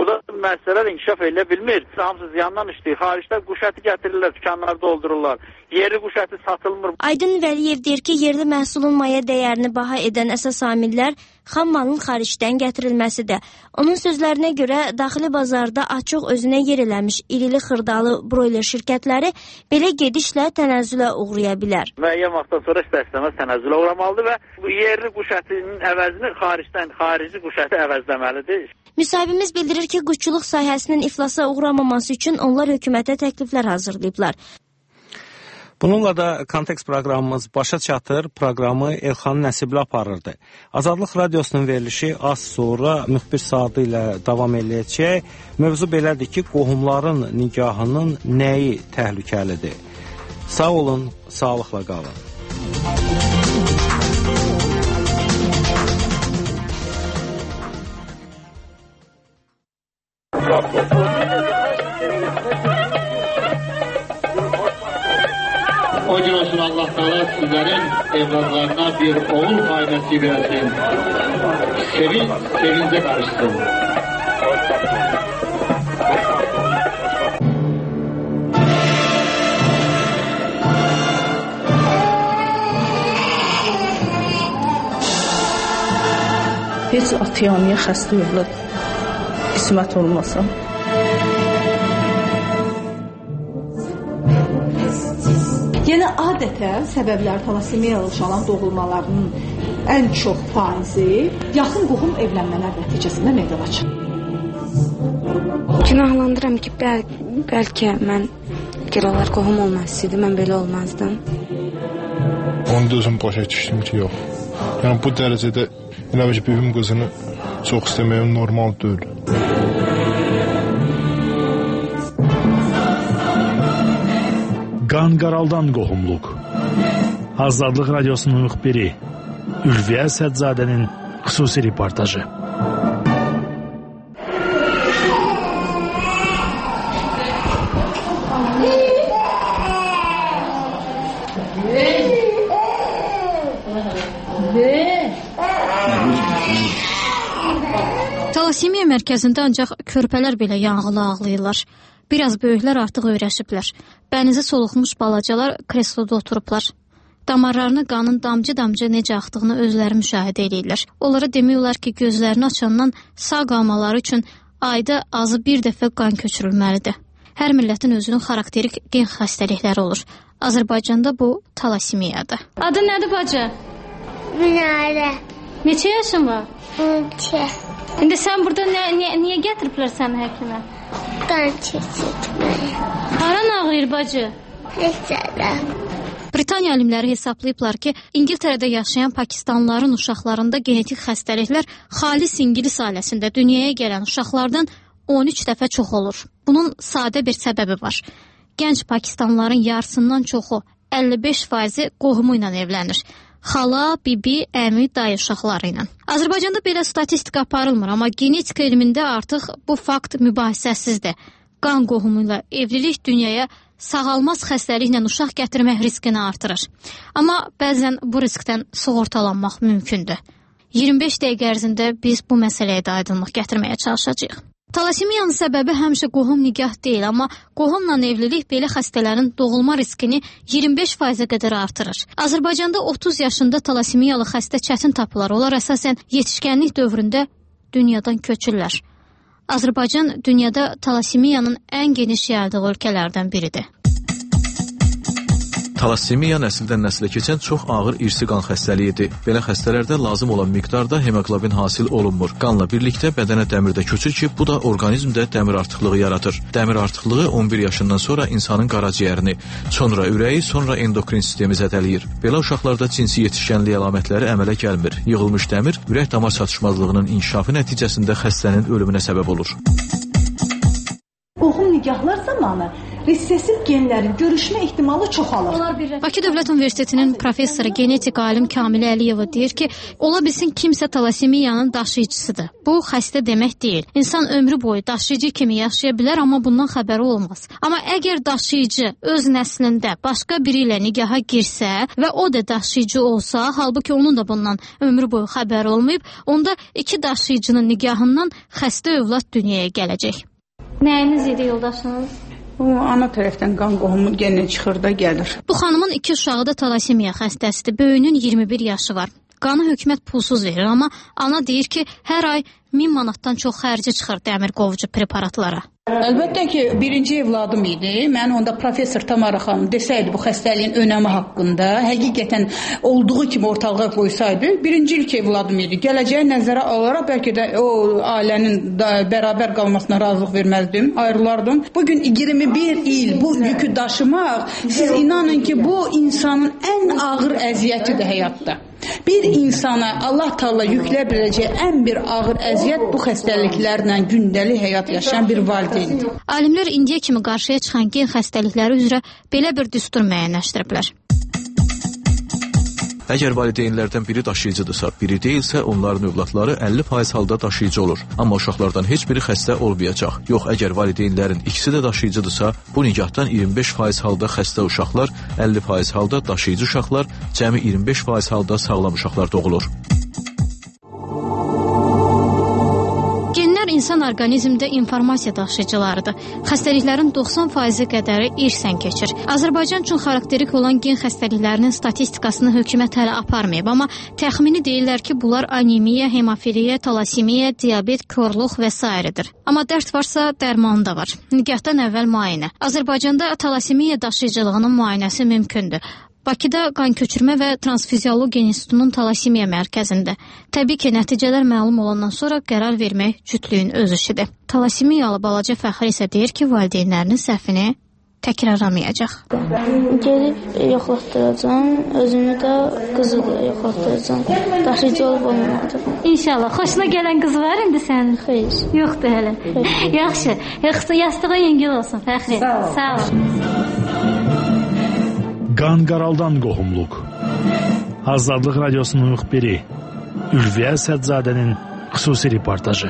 Burada müəssisələr inkişaf edilə bilmir. Hamısı ziyandan işləyir. Xaricdə quş əti gətirirlər, dükanlarda doldururlar. Yerli quş əti satılmır. Aydın Vəliyev deyir ki, yerli məhsulun maya dəyərini baha edən əsas amillər xam malın xaricdən gətirilməsidir. Onun sözlərinə görə daxili bazarda açıq özünə yer eləmiş irili xırdalı broiler şirkətləri belə gedişlə tənəzzülə uğraya bilər. Müəyyən vaxtdan sonra istər-istəməz tənəzzülə uğramalıdır və bu yerli quş ətinin əvəzini xarici quş əti əvəzləməlidir. Müsahibimiz bildirir ki, quşçuluq sahəsinin iflasa uğramaması üçün onlar hökumətə təkliflər hazırlayıblar. Bununla da Kontekst proqramımız başa çatır. Proqramı Elxan Nəsibli aparırdı. Azadlıq Radiosunun verilişi az sonra müxbir saatı ilə davam edəcək. Mövzu belədir ki, qohumların nigahının nəyi təhlükəlidir? Sağ olun, sağlıqla qalın. O gün olsun Allah Teala sizlerin evlatlarına bir oğul payı nasip etsin. Sevince karışsın. Heç atiyaniyə xəstə övlad qismət olmasın. Yəni adətən səbəblər talasemiyalı uşaqların doğulmalarının ən çox faizi yaxın qohum evlənmələr nəticəsində meydana çıxır. Günahlandıram ki, bəlkə mən giralar qohum olmasaydı, mən belə olmazdım. Onu da özüm başa düşdüm ki, yox. Yəni bu dərəcədə elə bir bibim qızını çox istəməyim normal deyil. Qanqaraldan qohumluq. Azadlıq Radiosunun müxbiri Ülviyə Sədzadənin xüsusi reportajı. Talasemiya mərkəzində ancaq körpələr belə yanğılı ağlayırlar. Biraz böyüklər artıq öyrəşiblər. Bənizi soluxmuş balacalar kresloda oturublar. Damarlarını qanın damcı-damcı necə axdığını özləri müşahidə edirlər. Onlara demək olar ki, gözlərini açandan sağ qalmaları üçün ayda azı bir dəfə qan köçürülməlidir. Hər millətin özünün xarakterik gen xəstəlikləri olur. Azərbaycanda bu talasemiyadır. Adın nədir bacı? Minarə. Neçə yaşın var? 12. İndi sən burada niyə gətiriblər səni həkimə? Qan keçirtməyə. Haran ağrıyır bacı? Həkimə. Britaniya alimləri hesablayıblar ki, İngiltərədə yaşayan pakistanlıların uşaqlarında genetik xəstəliklər xalis ingilis ailəsində dünyaya gələn uşaqlardan 13 dəfə çox olur. Bunun sadə bir səbəbi var. Gənc pakistanlıların yarısından çoxu, 55% qohumu ilə evlənir. Xala, bibi, əmi, dayı uşaqları ilə. Azərbaycanda belə statistika aparılmır, amma genetika elmində artıq bu fakt mübahisəsizdir. Qan qohumu ilə evlilik dünyaya sağalmaz xəstəliklə uşaq gətirmək riskini artırır. Amma bəzən bu riskdən sığortalanmaq mümkündür. 25 dəqiqə ərzində biz bu məsələyə də aydınlıq gətirməyə çalışacağıq. Talasemiyanın səbəbi həmişə qohum nigah deyil, amma qohumla evlilik belə xəstələrin doğulma riskini 25%-ə qədər artırır. Azərbaycanda 30 yaşında talasemiyalı xəstə çətin tapılar. Onlar əsasən yetişkənlik dövründə dünyadan köçürlər. Azərbaycan dünyada talasemiyanın ən geniş yayıldığı ölkələrdən biridir. Talassemiya nəsildən nəsilə keçən çox ağır irsi qan xəstəliyidir. Belə xəstələrdə lazım olan miqdarda hemoqlobin hasil olunmur. Qanla birlikdə bədənə dəmir də köçür ki, bu da orqanizmdə dəmir artıqlığı yaradır. Dəmir artıqlığı 11 yaşından sonra insanın qaraciyərini, sonra ürəyi, sonra endokrin sistemi zədələyir. Belə uşaqlarda cinsi yetişkənlik əlamətləri əmələ gəlmir. Yığılmış dəmir ürək-damar çatışmazlığının inkişafı nəticəsində xəstənin ölümünə səbəb olur. Qohum nigahlar zamanı resessiv genlərin görüşmə ehtimalı çoxalır. Bakı Dövlət Universitetinin professoru genetik alim Kamil Əliyeva deyir ki, ola bilsin kimsə talasemiyanın daşıyıcısıdır. Bu xəstə demək deyil. İnsan ömrü boyu daşıyıcı kimi yaşaya bilər, amma bundan xəbəri olmaz. Amma əgər daşıyıcı öz nəslində başqa biri ilə nigaha girsə və o da daşıyıcı olsa, halbuki onun da bundan ömrü boyu xəbəri olmayıb, onda iki daşıyıcının nigahından xəstə övlad dünyaya gələcək. Nəyiniz idi yoldaşınız? O, ana tərəfdən qan qohumu genə çıxır da gəlir. Bu xanımın 2 uşağı da talasemiya xəstəsidir. Böyüyünün 21 yaşı var. Qanı hökumət pulsuz verir, amma ana deyir ki, hər ay 1000 manatdan çox xərci çıxır dəmir qovucu preparatlara. Əlbəttə ki, birinci evladım idi. Mən onda professor Tamara xanım desəydi bu xəstəliyin önəmi haqqında, həqiqətən olduğu kimi ortalığa qoysaydı, birinci ilk evladım idi. Gələcəyi nəzərə alaraq bəlkə də o ailənin bərabər qalmasına razılıq verməzdim, ayrılardım. Bugün 21 il bu yükü daşımaq, siz inanın ki, bu insanın ən ağır əziyyətidir həyatda. Bir insana Allah Taala yüklə biləcəyi ən bir ağır əziyyət bu xəstəliklərlə gündəlik həyat yaşayan bir valideyndir. Alimlər indiyə kimi qarşıya çıxan gen xəstəlikləri üzrə belə bir düstur müəyyənləşdiriblər. Əgər valideynlərdən biri daşıyıcıdırsa, biri deyilsə, onların övladları 50% halda daşıyıcı olur. Amma uşaqlardan heç biri xəstə olmayacaq. Yox, əgər valideynlərin ikisi də daşıyıcıdırsa, bu nigahdan 25% halda xəstə uşaqlar, 50% halda daşıyıcı uşaqlar, cəmi 25% halda sağlam uşaqlar doğulur. İnsan orqanizmdə informasiya daşıyıcılarıdır. Xəstəliklərin 90% qədəri irsən keçir. Azərbaycan üçün xarakterik olan gen xəstəliklərinin statistikasını hökumət hələ aparmayıb, amma təxmini deyirlər ki, bunlar anemiya, hemofiliya, talasemiya, diabet, korluq və s.dir. Amma dərd varsa, dərmanı da var. Nigahdan əvvəl müayinə. Azərbaycanda talasemiya daşıyıcılığının müayinəsi mümkündür. Bakıda qan köçürmə və transfiziologiya institutunun talasemiya mərkəzində. Təbii ki, nəticələr məlum olandan sonra qərar vermək cütlüyün öz işidir. Talasemiyalı balaca Fəxri isə deyir ki, valideynlərinin səhvini təkrarlamayacaq. Gelib yoxlatdıracam, özümü də qızı da yoxlatdıracam. Daşıyıcı olub olmamalıdır. İnşallah. Xoşuna gələn qız var indi sənin? Xeyr. Yoxdur hələ. Yaxşı. Yastığa yüngül olsun Fəxri. Sağ ol. Qan qaraldan qohumluq. Azadlıq Radiosunun müxbiri Ülviyə Sədzadənin xüsusi reportajı.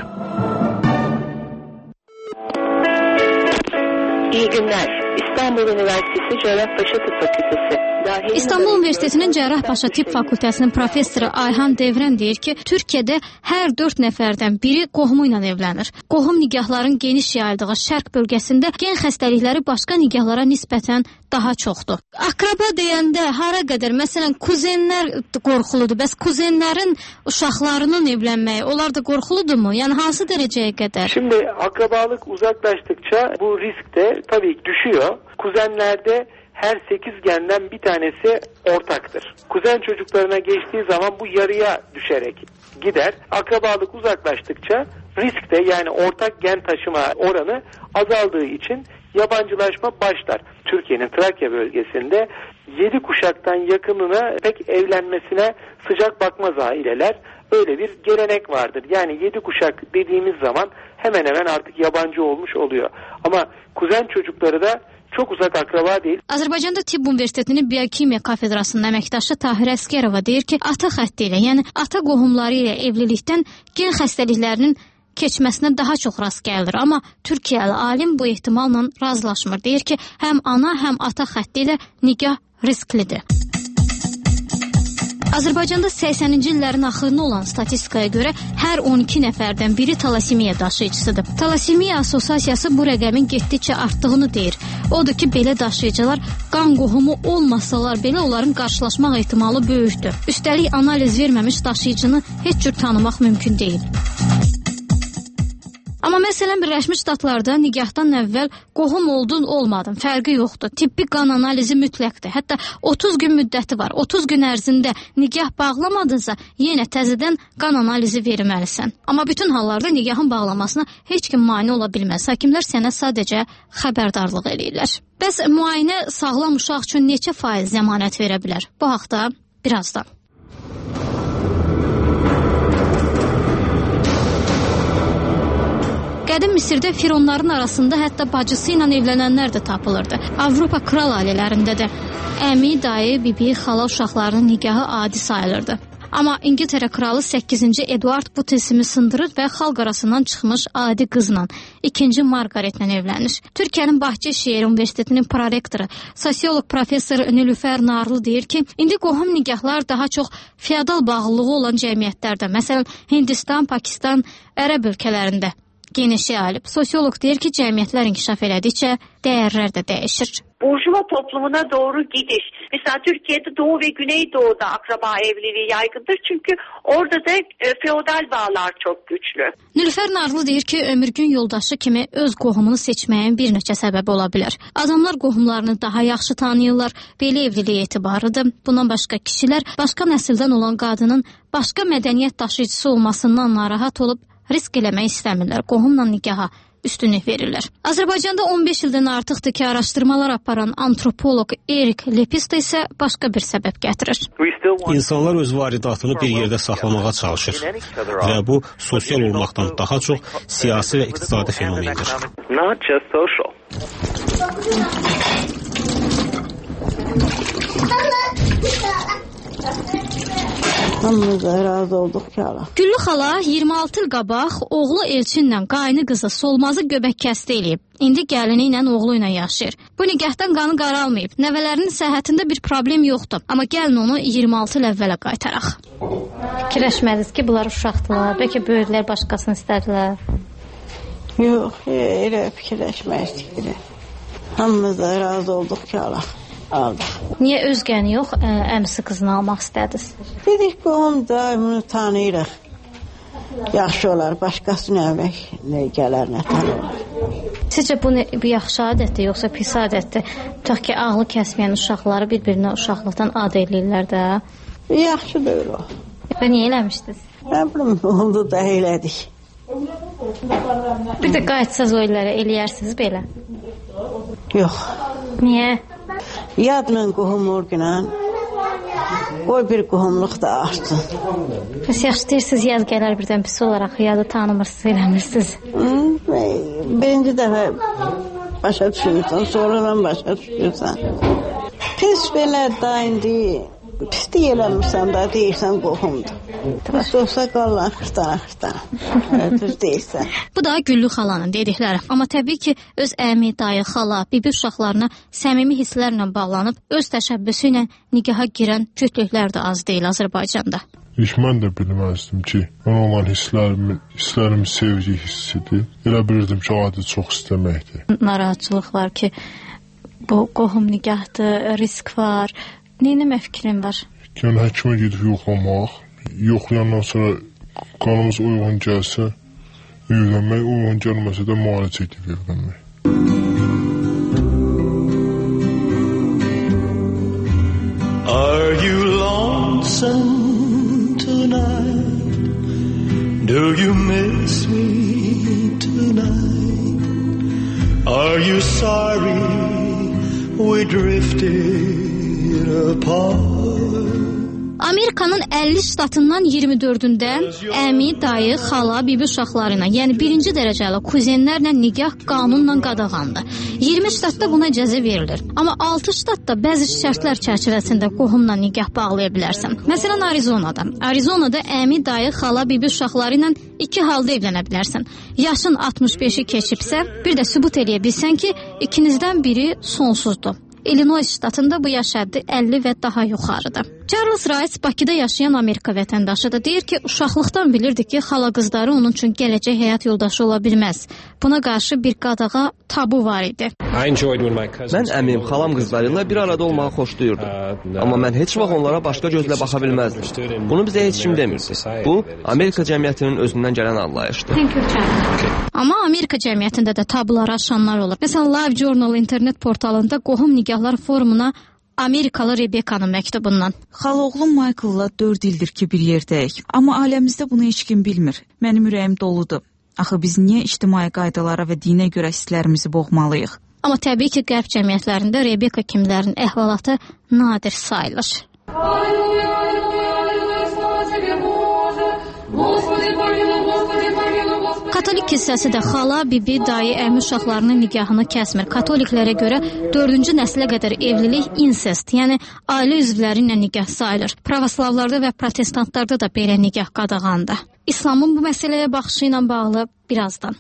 İyi günler. İstanbul Üniversitesi Cerrahpaşa Tıp Fakültesi. İstanbul Universitetinin Cerrahpaşa Tibb Fakültəsinin professoru Ayhan Devrən deyir ki, Türkiyədə hər 4 nəfərdən biri qohumu ilə evlənir. Qohum nigahların geniş yayıldığı şərq bölgəsində gen xəstəlikləri başqa nigahlara nisbətən daha çoxdur. Akraba deyəndə hara qədər, məsələn, kuzenlər qorxuludur. Bəs kuzenlərin uşaqlarının evlənməyi, onlar da qorxuludurmu? Yəni hansı dərəcəyə qədər? Şimdi akrabalık uzaklaştıkça bu risk de tabii düşüyor. Kuzenlerde her 8 genden bir tanesi ortaktır. Kuzen çocuklarına geçtiği zaman bu yarıya düşerek gider. Akrabalık uzaklaştıkça risk de yani ortak gen taşıma oranı azaldığı için yabancılaşma başlar. Türkiye'nin Trakya bölgesinde 7 kuşaktan yakınına pek evlenmesine sıcak bakmaz aileler. Öyle bir gelenek vardır. Yani 7 kuşak dediğimiz zaman hemen hemen artık yabancı olmuş oluyor. Ama kuzen çocukları da çox uzaq akraba deyil. Azərbaycanda Tibb Universitetinin Biokimiya kafedrasının əməkdaşı Tahir Əskərova deyir ki, ata xətti ilə, yəni ata qohumları ilə evlilikdən gen xəstəliklərinin keçməsinə daha çox rast gəlir. Amma Türkiyəli alim bu ehtimalla razılaşmır. Deyir ki, həm ana, həm ata xətti ilə nigah risklidir. Azərbaycanda 80-ci illərin axırına olan statistikaya görə hər 12 nəfərdən biri talasemiya daşıyıcısıdır. Talasemiya Assosiasiyası bu rəqəmin getdikcə artdığını deyir. Odur ki, belə daşıyıcılar qan qohumu olmasalar belə onların qarşılaşmaq ehtimalı böyükdür. Üstəlik analiz verməmiş daşıyıcını heç cür tanımaq mümkün deyil. Amma məsələn, Birləşmiş Ştatlarda nigahdan əvvəl qohum oldun, olmadın, fərqi yoxdur. Tibbi qan analizi mütləqdir. Hətta 30 gün müddəti var. 30 gün ərzində nigah bağlamadınsa, yenə təzədən qan analizi verməlisən. Amma bütün hallarda nigahın bağlamasına heç kim mane ola bilməz. Həkimlər sənə sadəcə xəbərdarlıq eləyirlər. Bəs müayinə sağlam uşaq üçün neçə faiz zəmanət verə bilər? Bu haqda birazdan. Qədim Misirdə fironların arasında hətta bacısı ilə evlənənlər də tapılırdı. Avropa kral ailələrində də əmi, dayı, bibi, xala uşaqlarının nikahı adi sayılırdı. Amma İngiltərə kralı 8-ci Eduard bu tilsimi sındırır və xalq arasından çıxmış adi qızla, 2-ci Margaretlə evlənir. Türkiyənin Bahçeşehir Universitetinin prorektoru, sosiolog professor Nilüfer Narlı deyir ki, indi qohum nikahlar daha çox feodal bağlılığı olan cəmiyyətlərdə, məsələn Hindistan, Pakistan, Ərəb ölkələrində genişə alıb. Sosiolog deyir ki, cəmiyyətlər inkişaf elədikcə dəyərlər də dəyişir. Burjuva toplumuna doğru gidiş. Mesela Türkiye'de Doğu ve Güneydoğu'da akraba evliliği yaygındır. Çünkü orada da feodal bağlar çok güçlü. Nilüfer Narlı deyir ki, ömürgün yoldaşı kimi öz qohumunu seçməyin bir neçə səbəb ola bilər. Adamlar qohumlarını daha yaxşı tanıyırlar, belə evliliyə etibarıdır. Bundan başqa kişilər başqa nəsildən olan qadının başqa mədəniyyət daşıyıcısı olmasından narahat olub risk eləmək istəmirlər. Qohumla nikaha üstünlük verirlər. Azərbaycanda 15 ildən artıqdır ki, araşdırmalar aparan antropoloq Erik Lepista isə başqa bir səbəb gətirir. İnsanlar öz varidatını bir yerdə saxlamağa çalışır və bu sosial olmaqdan daha çox siyasi və iqtisadi fenomendir. Hamımıza razı olduq ki, Allah. Güllü xala 26 il qabaq oğlu Elçinlə qaynı qızı Solmazı göbək kəsti eləyib. İndi gəlini ilə oğlu ilə yaşayır. Bu nikahdan qanı qaralmayıb. Nəvələrinin səhhətində bir problem yoxdur. Amma gəlin onu 26 il əvvələ qaytaraq. Fikirləşmədiniz ki, bunlar uşaqdılar. Bəlkə böyüklər başqasını istədilər. Yox, elə fikirləşməzdik. Hamımıza razı olduq ki, Allah. Aldıq. Niyə özgəni yox, əmsi qızını almaq istədiniz? Dedik ki, onu da bunu tanıyırıq. Yaxşı olar, başqası nə gələr, nə tanıyırıq. Sizcə bu yaxşı adətdir, yoxsa pis adətdir? Tutaq ki, ağlı kəsməyən uşaqları bir-birinə uşaqlıqdan ad eləyirlər də. Yaxşı deyil o. Və niyə eləmişdiniz? Nə bilim, oldu da elədik. Bir də qayıtsaz oyları eləyərsiniz belə? Yox. Niyə? Yadla qohumluqla qoy bir qohumluq da artsın. Siz yaxşı deyirsiniz, yaz gələr birdən pis olaraq, yadı tanımırsınız, eləmirsiniz. Birinci dəfə başa düşürsən, sonradan başa düşürsən. Pis belə da indi, pis deyirəmirsən da, deyirsən qohumdur. Pis olsa qallan xırtan, düz deyirsən. Bu da Güllü xalanın dedikləri. Amma təbii ki, öz əmi, dayı, xala, bibi uşaqlarına səmimi hisslərlə bağlanıb, öz təşəbbüsü ilə nikaha girən cütlüklər də az deyil Azərbaycanda. Heç mən də bilməzdim ki, ona olan hisslərim sevgi hissidir. Elə bilirdim ki, adi çox istəməkdir. Narahatçılıq var ki, bu qohum nikahdır, risk var. Neyinəmə fikrin var? Yəni həkimə gedib yoxlamaq, yoxlayandan sonra qanımız uyğun gəlsə evlənmək, uyğun gəlməsə də müalicə edib evlənmək. Are you lonesome tonight? Do you miss me tonight? Are you sorry we drifted apart? Amerikanın 50 ştatından 24-ündə əmi, dayı, xala, bibi uşaqları ilə, yəni birinci dərəcəli kuzenlərlə nikah qanunla qadağandır. 20 ştatda buna icazə verilir. Amma 6 ştatda bəzi şərtlər çərçivəsində qohumla nikah bağlaya bilərsən. Məsələn, Arizonada əmi, dayı, xala, bibi uşaqları ilə 2 halda evlənə bilərsən. Yaşın 65-i keçibsə, bir də sübut eləyə bilsən ki, ikinizdən biri sonsuzdur. Illinois ştatında bu yaş həddi 50 və daha yuxarıdır. Charles Rice Bakıda yaşayan Amerika vətəndaşıdır. Deyir ki, uşaqlıqdan bilirdi ki, xala qızları onun üçün gələcək həyat yoldaşı ola bilməz. Buna qarşı bir qadağa tabu var idi. Mən əmim, xalam qızları ilə bir arada olmağı xoşlayırdım. Amma mən heç vaxt onlara başqa gözlə baxa bilməzdim. Bunu bizə heç kim demirdi. Bu, Amerika cəmiyyətinin özündən gələn anlayışdır. Amma Amerika cəmiyyətində də tabuları aşanlar olur. Məsələn, Live Journal internet portalında qohum nikahlar forumuna Amerikalı Rebeka'nın məktubundan. Xaloğlum Michael'la 4 ildir ki bir yerdəyik. Amma aləmizdə bunu heç kim bilmir. Mənim ürəyim doludur. Axı biz niyə ictimai qaydalara və dinə görə hisslərimizi boğmalıyıq? Amma təbii ki, qərb cəmiyyətlərində Rebeka kimlərin əhvalatı nadir sayılır. Katolik kilsəsi də xala, bibi, dayı, əmi uşaqlarının nikahını kəsmir. Katoliklərə görə 4-cü nəslə qədər evlilik insest, yəni ailə üzvləri ilə nikah sayılır. Pravoslavlarda və protestantlarda da belə nikah qadağandır. İslamın bu məsələyə baxışı ilə bağlı birazdan.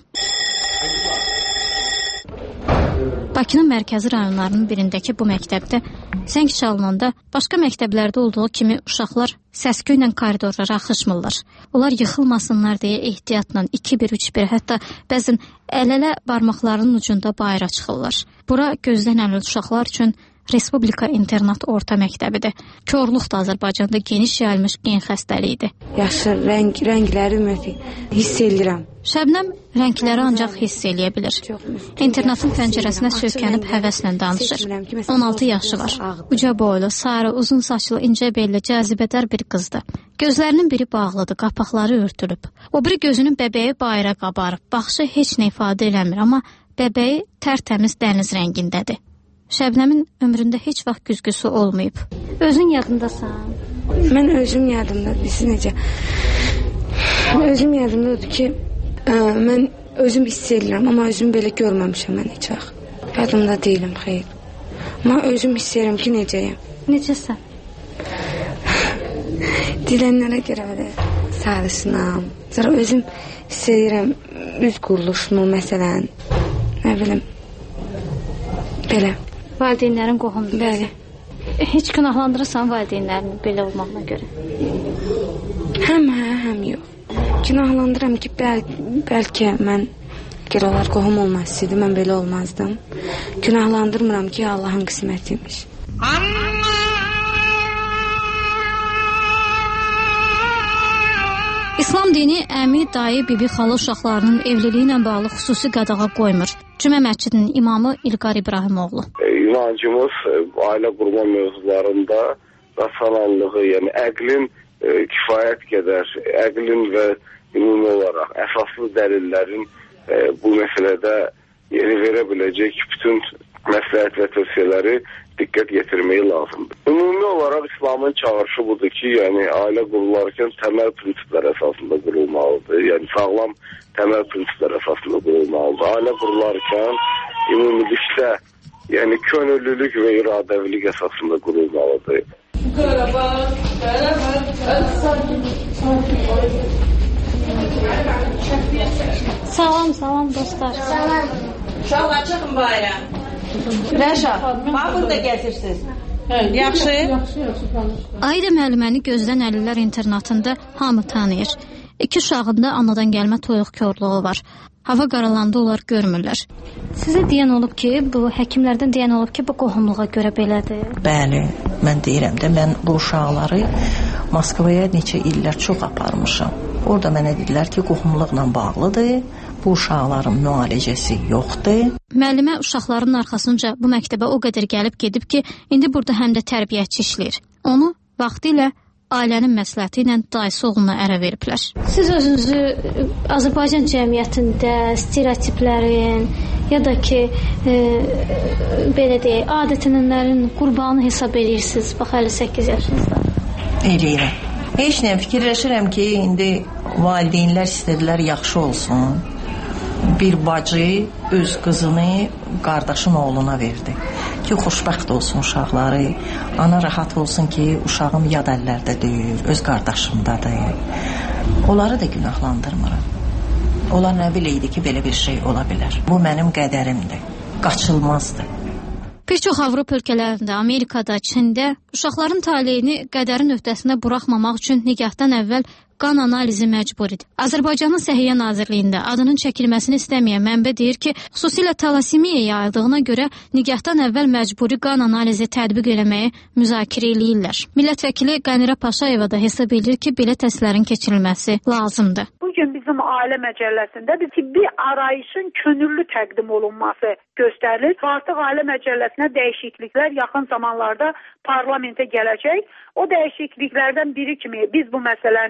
Bakının mərkəzi rayonlarının birindəki bu məktəbdə zəng çalınanda başqa məktəblərdə olduğu kimi uşaqlar səsküylə koridorlara axışmırlar. Onlar yıxılmasınlar deyə ehtiyatla 2-1-3-1, hətta bəzən əl-ələ barmaqlarının ucunda bayıra çıxırlar. Bura gözdən əlil uşaqlar üçün Respublika internat orta məktəbidir. Korluq da Azərbaycanda geniş yayılmış gen xəstəliyidir. Yaxşı, rəngləri ümumiyyətlə hiss edirəm. Şəbnəm rəngləri ancaq hiss eləyə bilir. İnternatın pəncərəsinə söykənib həvəslə danışır. 16 yaşı var. Uca boylu, sarı, uzun saçlı, incə belli, cazibədar bir qızdır. Gözlərinin biri bağlıdır, qapaqları örtülüb. O biri gözünün bəbəyi bayıra qabarıb. Baxışı heç nə ifadə eləmir, amma bəbəyi tərtəmiz dəniz rəngindədir. Şəbnəmin ömründə heç vaxt güzgüsü olmayıb. Özün yadındasan? Mən özüm yadımda, biz necə? Özüm yadımdadır ki, mən özüm hiss edirəm, amma özümü belə görməmişəm mən heç vaxt. Yadımda deyiləm, xeyr. Amma özüm hiss edirəm ki, necəyəm. Necəsən? Dilənlərə görə belə sarışınam. Sonra özüm hiss edirəm, üz quruluşumu, məsələn, nə bilim, belə. Valideynlərin qohumdur. Bəli. Heç günahlandırırsan valideynlərini belə olmağına görə? Həm yox. Günahlandıram ki, bəlkə mən onlar qohum olmasaydı, mən belə olmazdım. Günahlandırmıram ki, Allahın qismətiymiş. İslam dini əmi, dayı, bibi, xala uşaqlarının evliliyi ilə bağlı xüsusi qadağa qoymur. Cümə məscidinin imamı İlqar İbrahimoğlu. İnancımız ailə qurma mövzularında rasionallığı, yəni əqlin kifayət qədər, əqlin və ümumi olaraq əsaslı dəlillərin bu məsələdə yeri verə biləcək bütün məsləhət və tövsiyələri diqqət yetirməyi lazımdır. Ümumi olaraq İslamın çağırışı budur ki, yəni ailə qurularkən təməl prinsiplər əsasında qurulmalıdır. Yəni sağlam təməl prinsiplər əsasında qurulmalıdır. Ailə qurularkən ümumilikdə, yəni könüllülük və iradəvilik əsasında qurulmalıdır. Salam dostlar. Salam. Uşaqlar çıxın bayram. Rəşad, bax burada gəzirsiniz. Yaxşı? Ayda müəlliməni gözdən əlillər internatında hamı tanıyır. 2 uşağında anadan gəlmə toyuq korluğu var. Hava qaralanda onlar görmürlər. Sizə deyən olub ki, bu həkimlərdən deyən olub ki, bu qohumluğa görə belədir. Bəli, mən deyirəm də, mən bu uşaqları Moskvaya neçə illər çox aparmışam. Orada mənə dedilər ki, qohumluqla bağlıdır, bu uşaqların müalicəsi yoxdur. Müəllimə uşaqların arxasınca bu məktəbə o qədər gəlib gedib ki, indi burada həm də tərbiyəçi işləyir. Onu vaxtilə ailənin məsləhəti ilə dayısı oğluna ərə veriblər. Siz özünüzü Azərbaycan cəmiyyətində stereotiplərin ya da ki, belə deyək, adət-ənənələrin qurbanı hesab edirsiniz, bax 58 yaşınızda. Eləyirəm. Heç nə fikirləşirəm ki, indi valideynlər istədilər yaxşı olsun. Bir bacı öz qızını qardaşın oğluna verdi ki, xoşbəxt olsun uşaqları, ana rahat olsun ki, uşağım yad əllərdə deyil, öz qardaşımdadır. Onları da günahlandırmıram. Onlar nə biləydi ki, belə bir şey ola bilər. Bu mənim qədərimdir, qaçılmazdır. Bir çox Avropa ölkələrində, Amerikada, Çində uşaqların taleyini qədərin öhdəsinə buraxmamaq üçün nikahdan əvvəl qan analizi məcburidir. Azərbaycanın Səhiyyə Nazirliyində adının çəkilməsini istəməyən mənbə deyir ki, xüsusilə talasimiya yayıldığına görə nikahdan əvvəl məcburi qan analizi tətbiq eləməyi müzakirə eləyirlər. Millət vəkili Qənirə Paşayeva da hesab edir ki, belə testlərin keçirilməsi lazımdır. Bugün bizim ailə məcəlləsində tibbi arayışın könüllü təqdim olunması göstərilir. Artıq ailə məcəlləsinə dəyişikliklər yaxın zamanlarda parlamentə gələcək. O dəyişikliklərdən biri kimi biz bu məsələni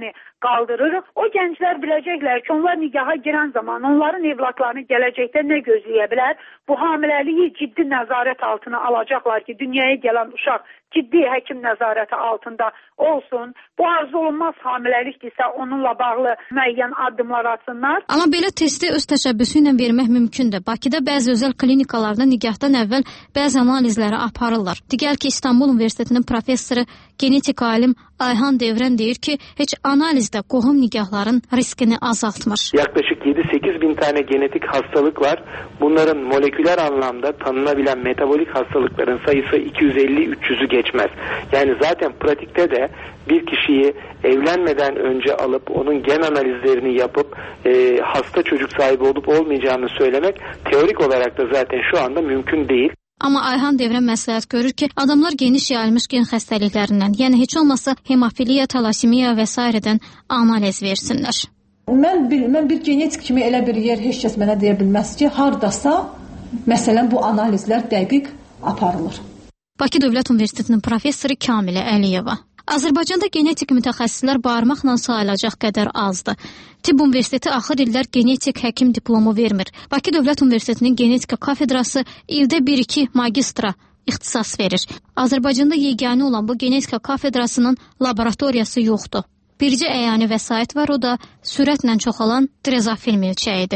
qaldırırıq. O gənclər biləcəklər ki, onlar nigaha girən zaman onların evlatlarını gələcəkdə nə gözləyə bilər? Bu hamiləliyi ciddi nəzarət altına alacaqlar ki, dünyaya gələn uşaq ciddi həkim nəzarəti altında olsun. Bu arzu olunmaz hamiləlikdirsə onunla bağlı müəyyən addımlar atsınlar. Amma belə testi öz təşəbbüsü ilə vermək mümkündür. Bakıda bəzi özəl klinikalarda nigahdan əvvəl bəzi analizləri aparırlar. Digər ki, İstanbul Universitetinin professoru, genetik alim Ayhan Devrən deyir ki, heç analizdə qohum nigahların riskini azaltmır. Yaklaşık 7-8 bin tane genetik hastalık var. Bunların moleküler anlamda tanınabilen metabolik hastalıkların sayısı 250-300'ü geçmez. Yani zaten pratikte de bir kişiyi evlenmeden önce alıp onun gen analizlerini yapıp hasta çocuk sahibi olup olmayacağını söylemek teorik olarak da zaten şu anda mümkün değil. Amma Ayhan Devrən məsləhət görür ki, adamlar geniş yayılmış gen xəstəliklərindən, yəni heç olmasa hemofiliya, talasimiya və s. analiz versinlər. Mən bir genetik kimi elə bir yer heç kəs mənə deyə bilməz ki, hardasa məsələn bu analizlər dəqiq aparılır. Bakı Dövlət Universitetinin professoru Kamilə Əliyeva. Azərbaycanda genetik mütəxəssislər barmaqla sayılacaq qədər azdır. Tibb Universiteti axır illər genetik həkim diplomu vermir. Bakı Dövlət Universitetinin genetika kafedrası ildə 1-2 magistra ixtisas verir. Azərbaycanda yeganə olan bu genetika kafedrasının laboratoriyası yoxdur. Bircə əyani vəsait var, o da sürətlə çoxalan drezofil milçəyidir.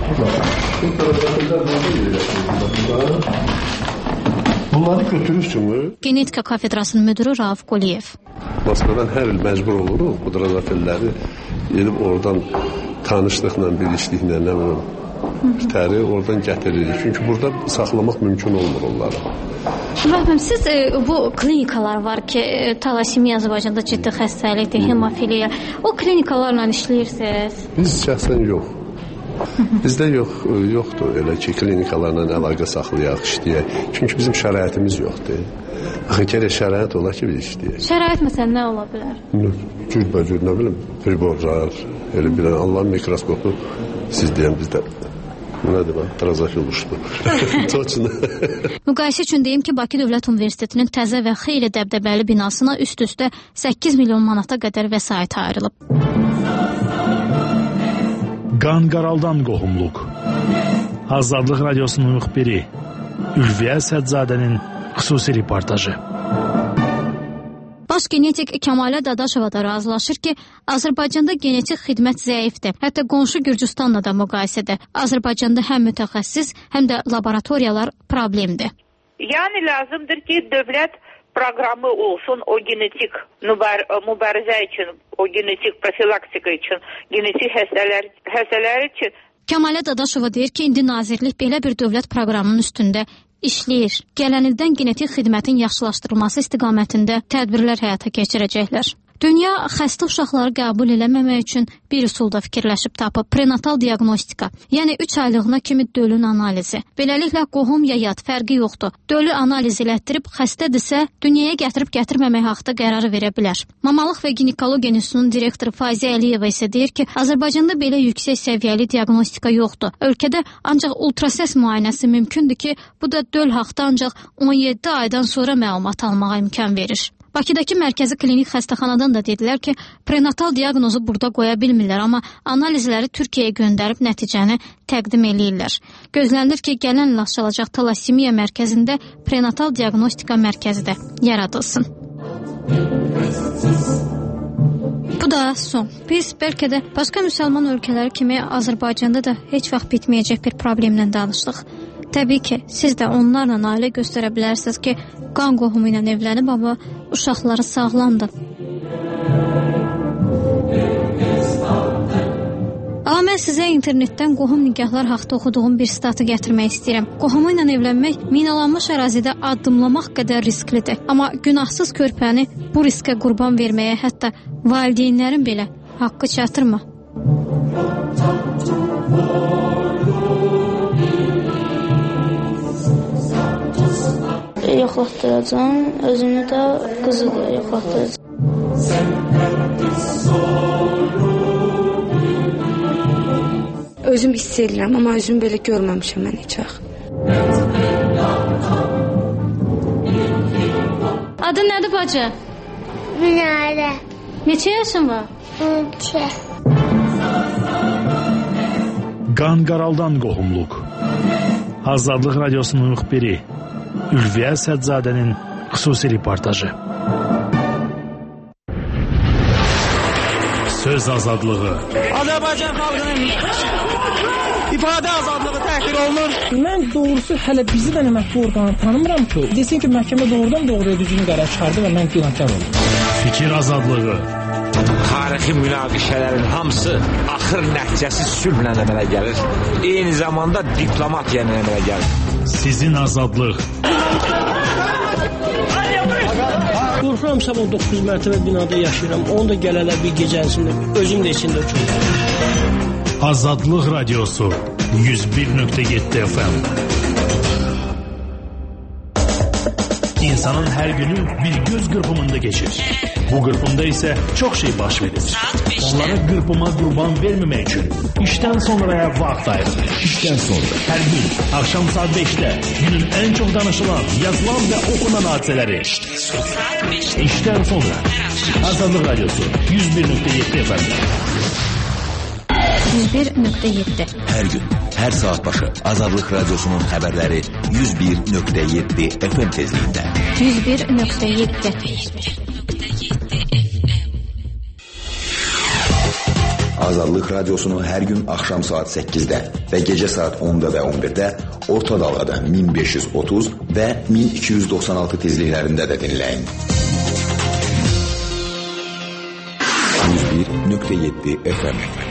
Bunları götürürsünüz. Genetika kafedrasının müdürü Rauf Quliyev. Moskvadan hər il məcbur oluruq bu drezofilləri gedib oradan tanışlıqla, bilişliklə, nə bilim, bitəri oradan gətiririk. Çünki burada saxlamaq mümkün olmur onları. Rəhməm, siz bu klinikalar var ki, talasimiya Azərbaycanda ciddi xəstəlikdir, hemofiliya. O klinikalarla işləyirsiniz? Biz şəxsən yox. Bizdə yoxdur elə ki, klinikalarla əlaqə saxlayaq, işləyək. Çünki bizim şəraitimiz yoxdur. Axı gərək şərait ola ki, biz işləyək. Şərait məsələn nə ola bilər? Cürbəcür, nə bilim, priborlar, elə bilən Allahın mikroskopu siz deyən bizdə. Nədir ben? Drezofil uçdu. Müqayisə üçün deyim ki, Bakı Dövlət Universitetinin təzə və xeyli dəbdəbəli binasına üst-üstə 8 milyon manata qədər vəsait ayrılıb. Qanqaraldan qohumluq. Azadlıq Radiosunun müxbiri Ülviyə Sədzadənin xüsusi reportajı. Baş genetik Kəmalə Dadaşova da razılaşır ki, Azərbaycanda genetik xidmət zəifdir. Hətta qonşu Gürcüstanla da müqayisədə Azərbaycanda həm mütəxəssis, həm də laboratoriyalar problemdir. Yəni lazımdır ki, dövlət proqramı olsun o genetik mübarizə üçün, o genetik profilaktika üçün, genetik xəstələr üçün. Kəmalə Dadaşova deyir ki, indi nazirlik belə bir dövlət proqramının üstündə işləyir. Gələn ildən genetik xidmətin yaxşılaşdırılması istiqamətində tədbirlər həyata keçirəcəklər. Dünya xəstə uşaqları qəbul eləməmək üçün bir üsulda fikirləşib tapıb, prenatal diaqnostika, yəni 3 aylığına kimi dölün analizi. Beləliklə qohum ya yad fərqi yoxdur. Dölü analiz elətdirib xəstədirsə dünyaya gətirib gətirməmək haqda qərarı verə bilər. Mamalıq və Ginekologiya İnstitutunun direktoru Faziyyə Əliyeva isə deyir ki, Azərbaycanda belə yüksək səviyyəli diaqnostika yoxdur. Ölkədə ancaq ultrasəs müayinəsi mümkündür ki, bu da döl haqda ancaq 17 aydan sonra məlumat almağa imkan verir. Bakıdakı mərkəzi klinik xəstəxanadan da dedilər ki, prenatal diaqnozu burada qoya bilmirlər, amma analizləri Türkiyəyə göndərib nəticəni təqdim eləyirlər. Gözlənilir ki, gələn il açılacaq talasimiya mərkəzində prenatal diaqnostika mərkəzi də yaradılsın. Bu da son. Biz bəlkə də başqa müsəlman ölkələri kimi Azərbaycanda da heç vaxt bitməyəcək bir problemlə danışdıq. Təbii ki, siz də onlarla ailə göstərə bilərsiniz ki, qan qohumu ilə evlənib, amma uşaqları sağlamdır. Amma mən sizə internetdən qohum nigahlar haqda oxuduğum bir statı gətirmək istəyirəm. Qohumu ilə evlənmək minalanmış ərazidə addımlamaq qədər risklidir. Amma günahsız körpəni bu riskə qurban verməyə hətta valideynlərin belə haqqı çatırmı? Yoxlatdıracağım, özümü də qızı da yoxlatdıracağım. Özüm hiss edirəm, amma özümü belə görməmişəm mən heç vaxt. Adın nədir bacı? Minarə. Neçə yaşın var? 12. Qanqaraldan qohumluq. Azadlıq Radiosunun müxbiri Ülviyə Sədzadənin xüsusi reportajı. Söz azadlığı. Azərbaycan xalqının ifadə azadlığı təhqir olunur. Mən doğrusu hələ bizi də əməkli orqanı tanımıram ki, desin ki, məhkəmə doğrudan doğruya düzgün qərar çıxardı və mən günahkar oldum. Fikir azadlığı. Tarixi münaqişələrin hamısı axır nəticəsi sülhlə əmələ gəlir. Eyni zamanda diplomatiya ilə əmələ gəlir. Sizin azadlıq. Qorxuram sabah 9 mərtəbə binada yaşayıram. Onu da gələlər bir gecəsində özüm də içində uçurum. Azadlıq Radiosu 101.7 FM. İnsanın hər günü bir göz qırpımında geçir. Bu qırpımda isə çox şey baş verir. Onlara qırpıma qurban verməmək üçün işdən sonraya vaxt ayırır. İşdən sonra. Hər gün axşam saat 5-də günün ən çox danışılan, yazılan və okunan hadisələri. İşdən sonra. Azadlıq Radiosu 101.7 FM. 101.7. Hər gün, hər saat başı Azadlıq Radiosunun xəbərləri 101.7 FM tezliyində. 101.7. Azadlıq Radiosunu hər gün axşam saat 8-də və gecə saat 10-da və 11-də orta dalğada 1530 və 1296 tezliklərində də dinləyin. 101.7 FM.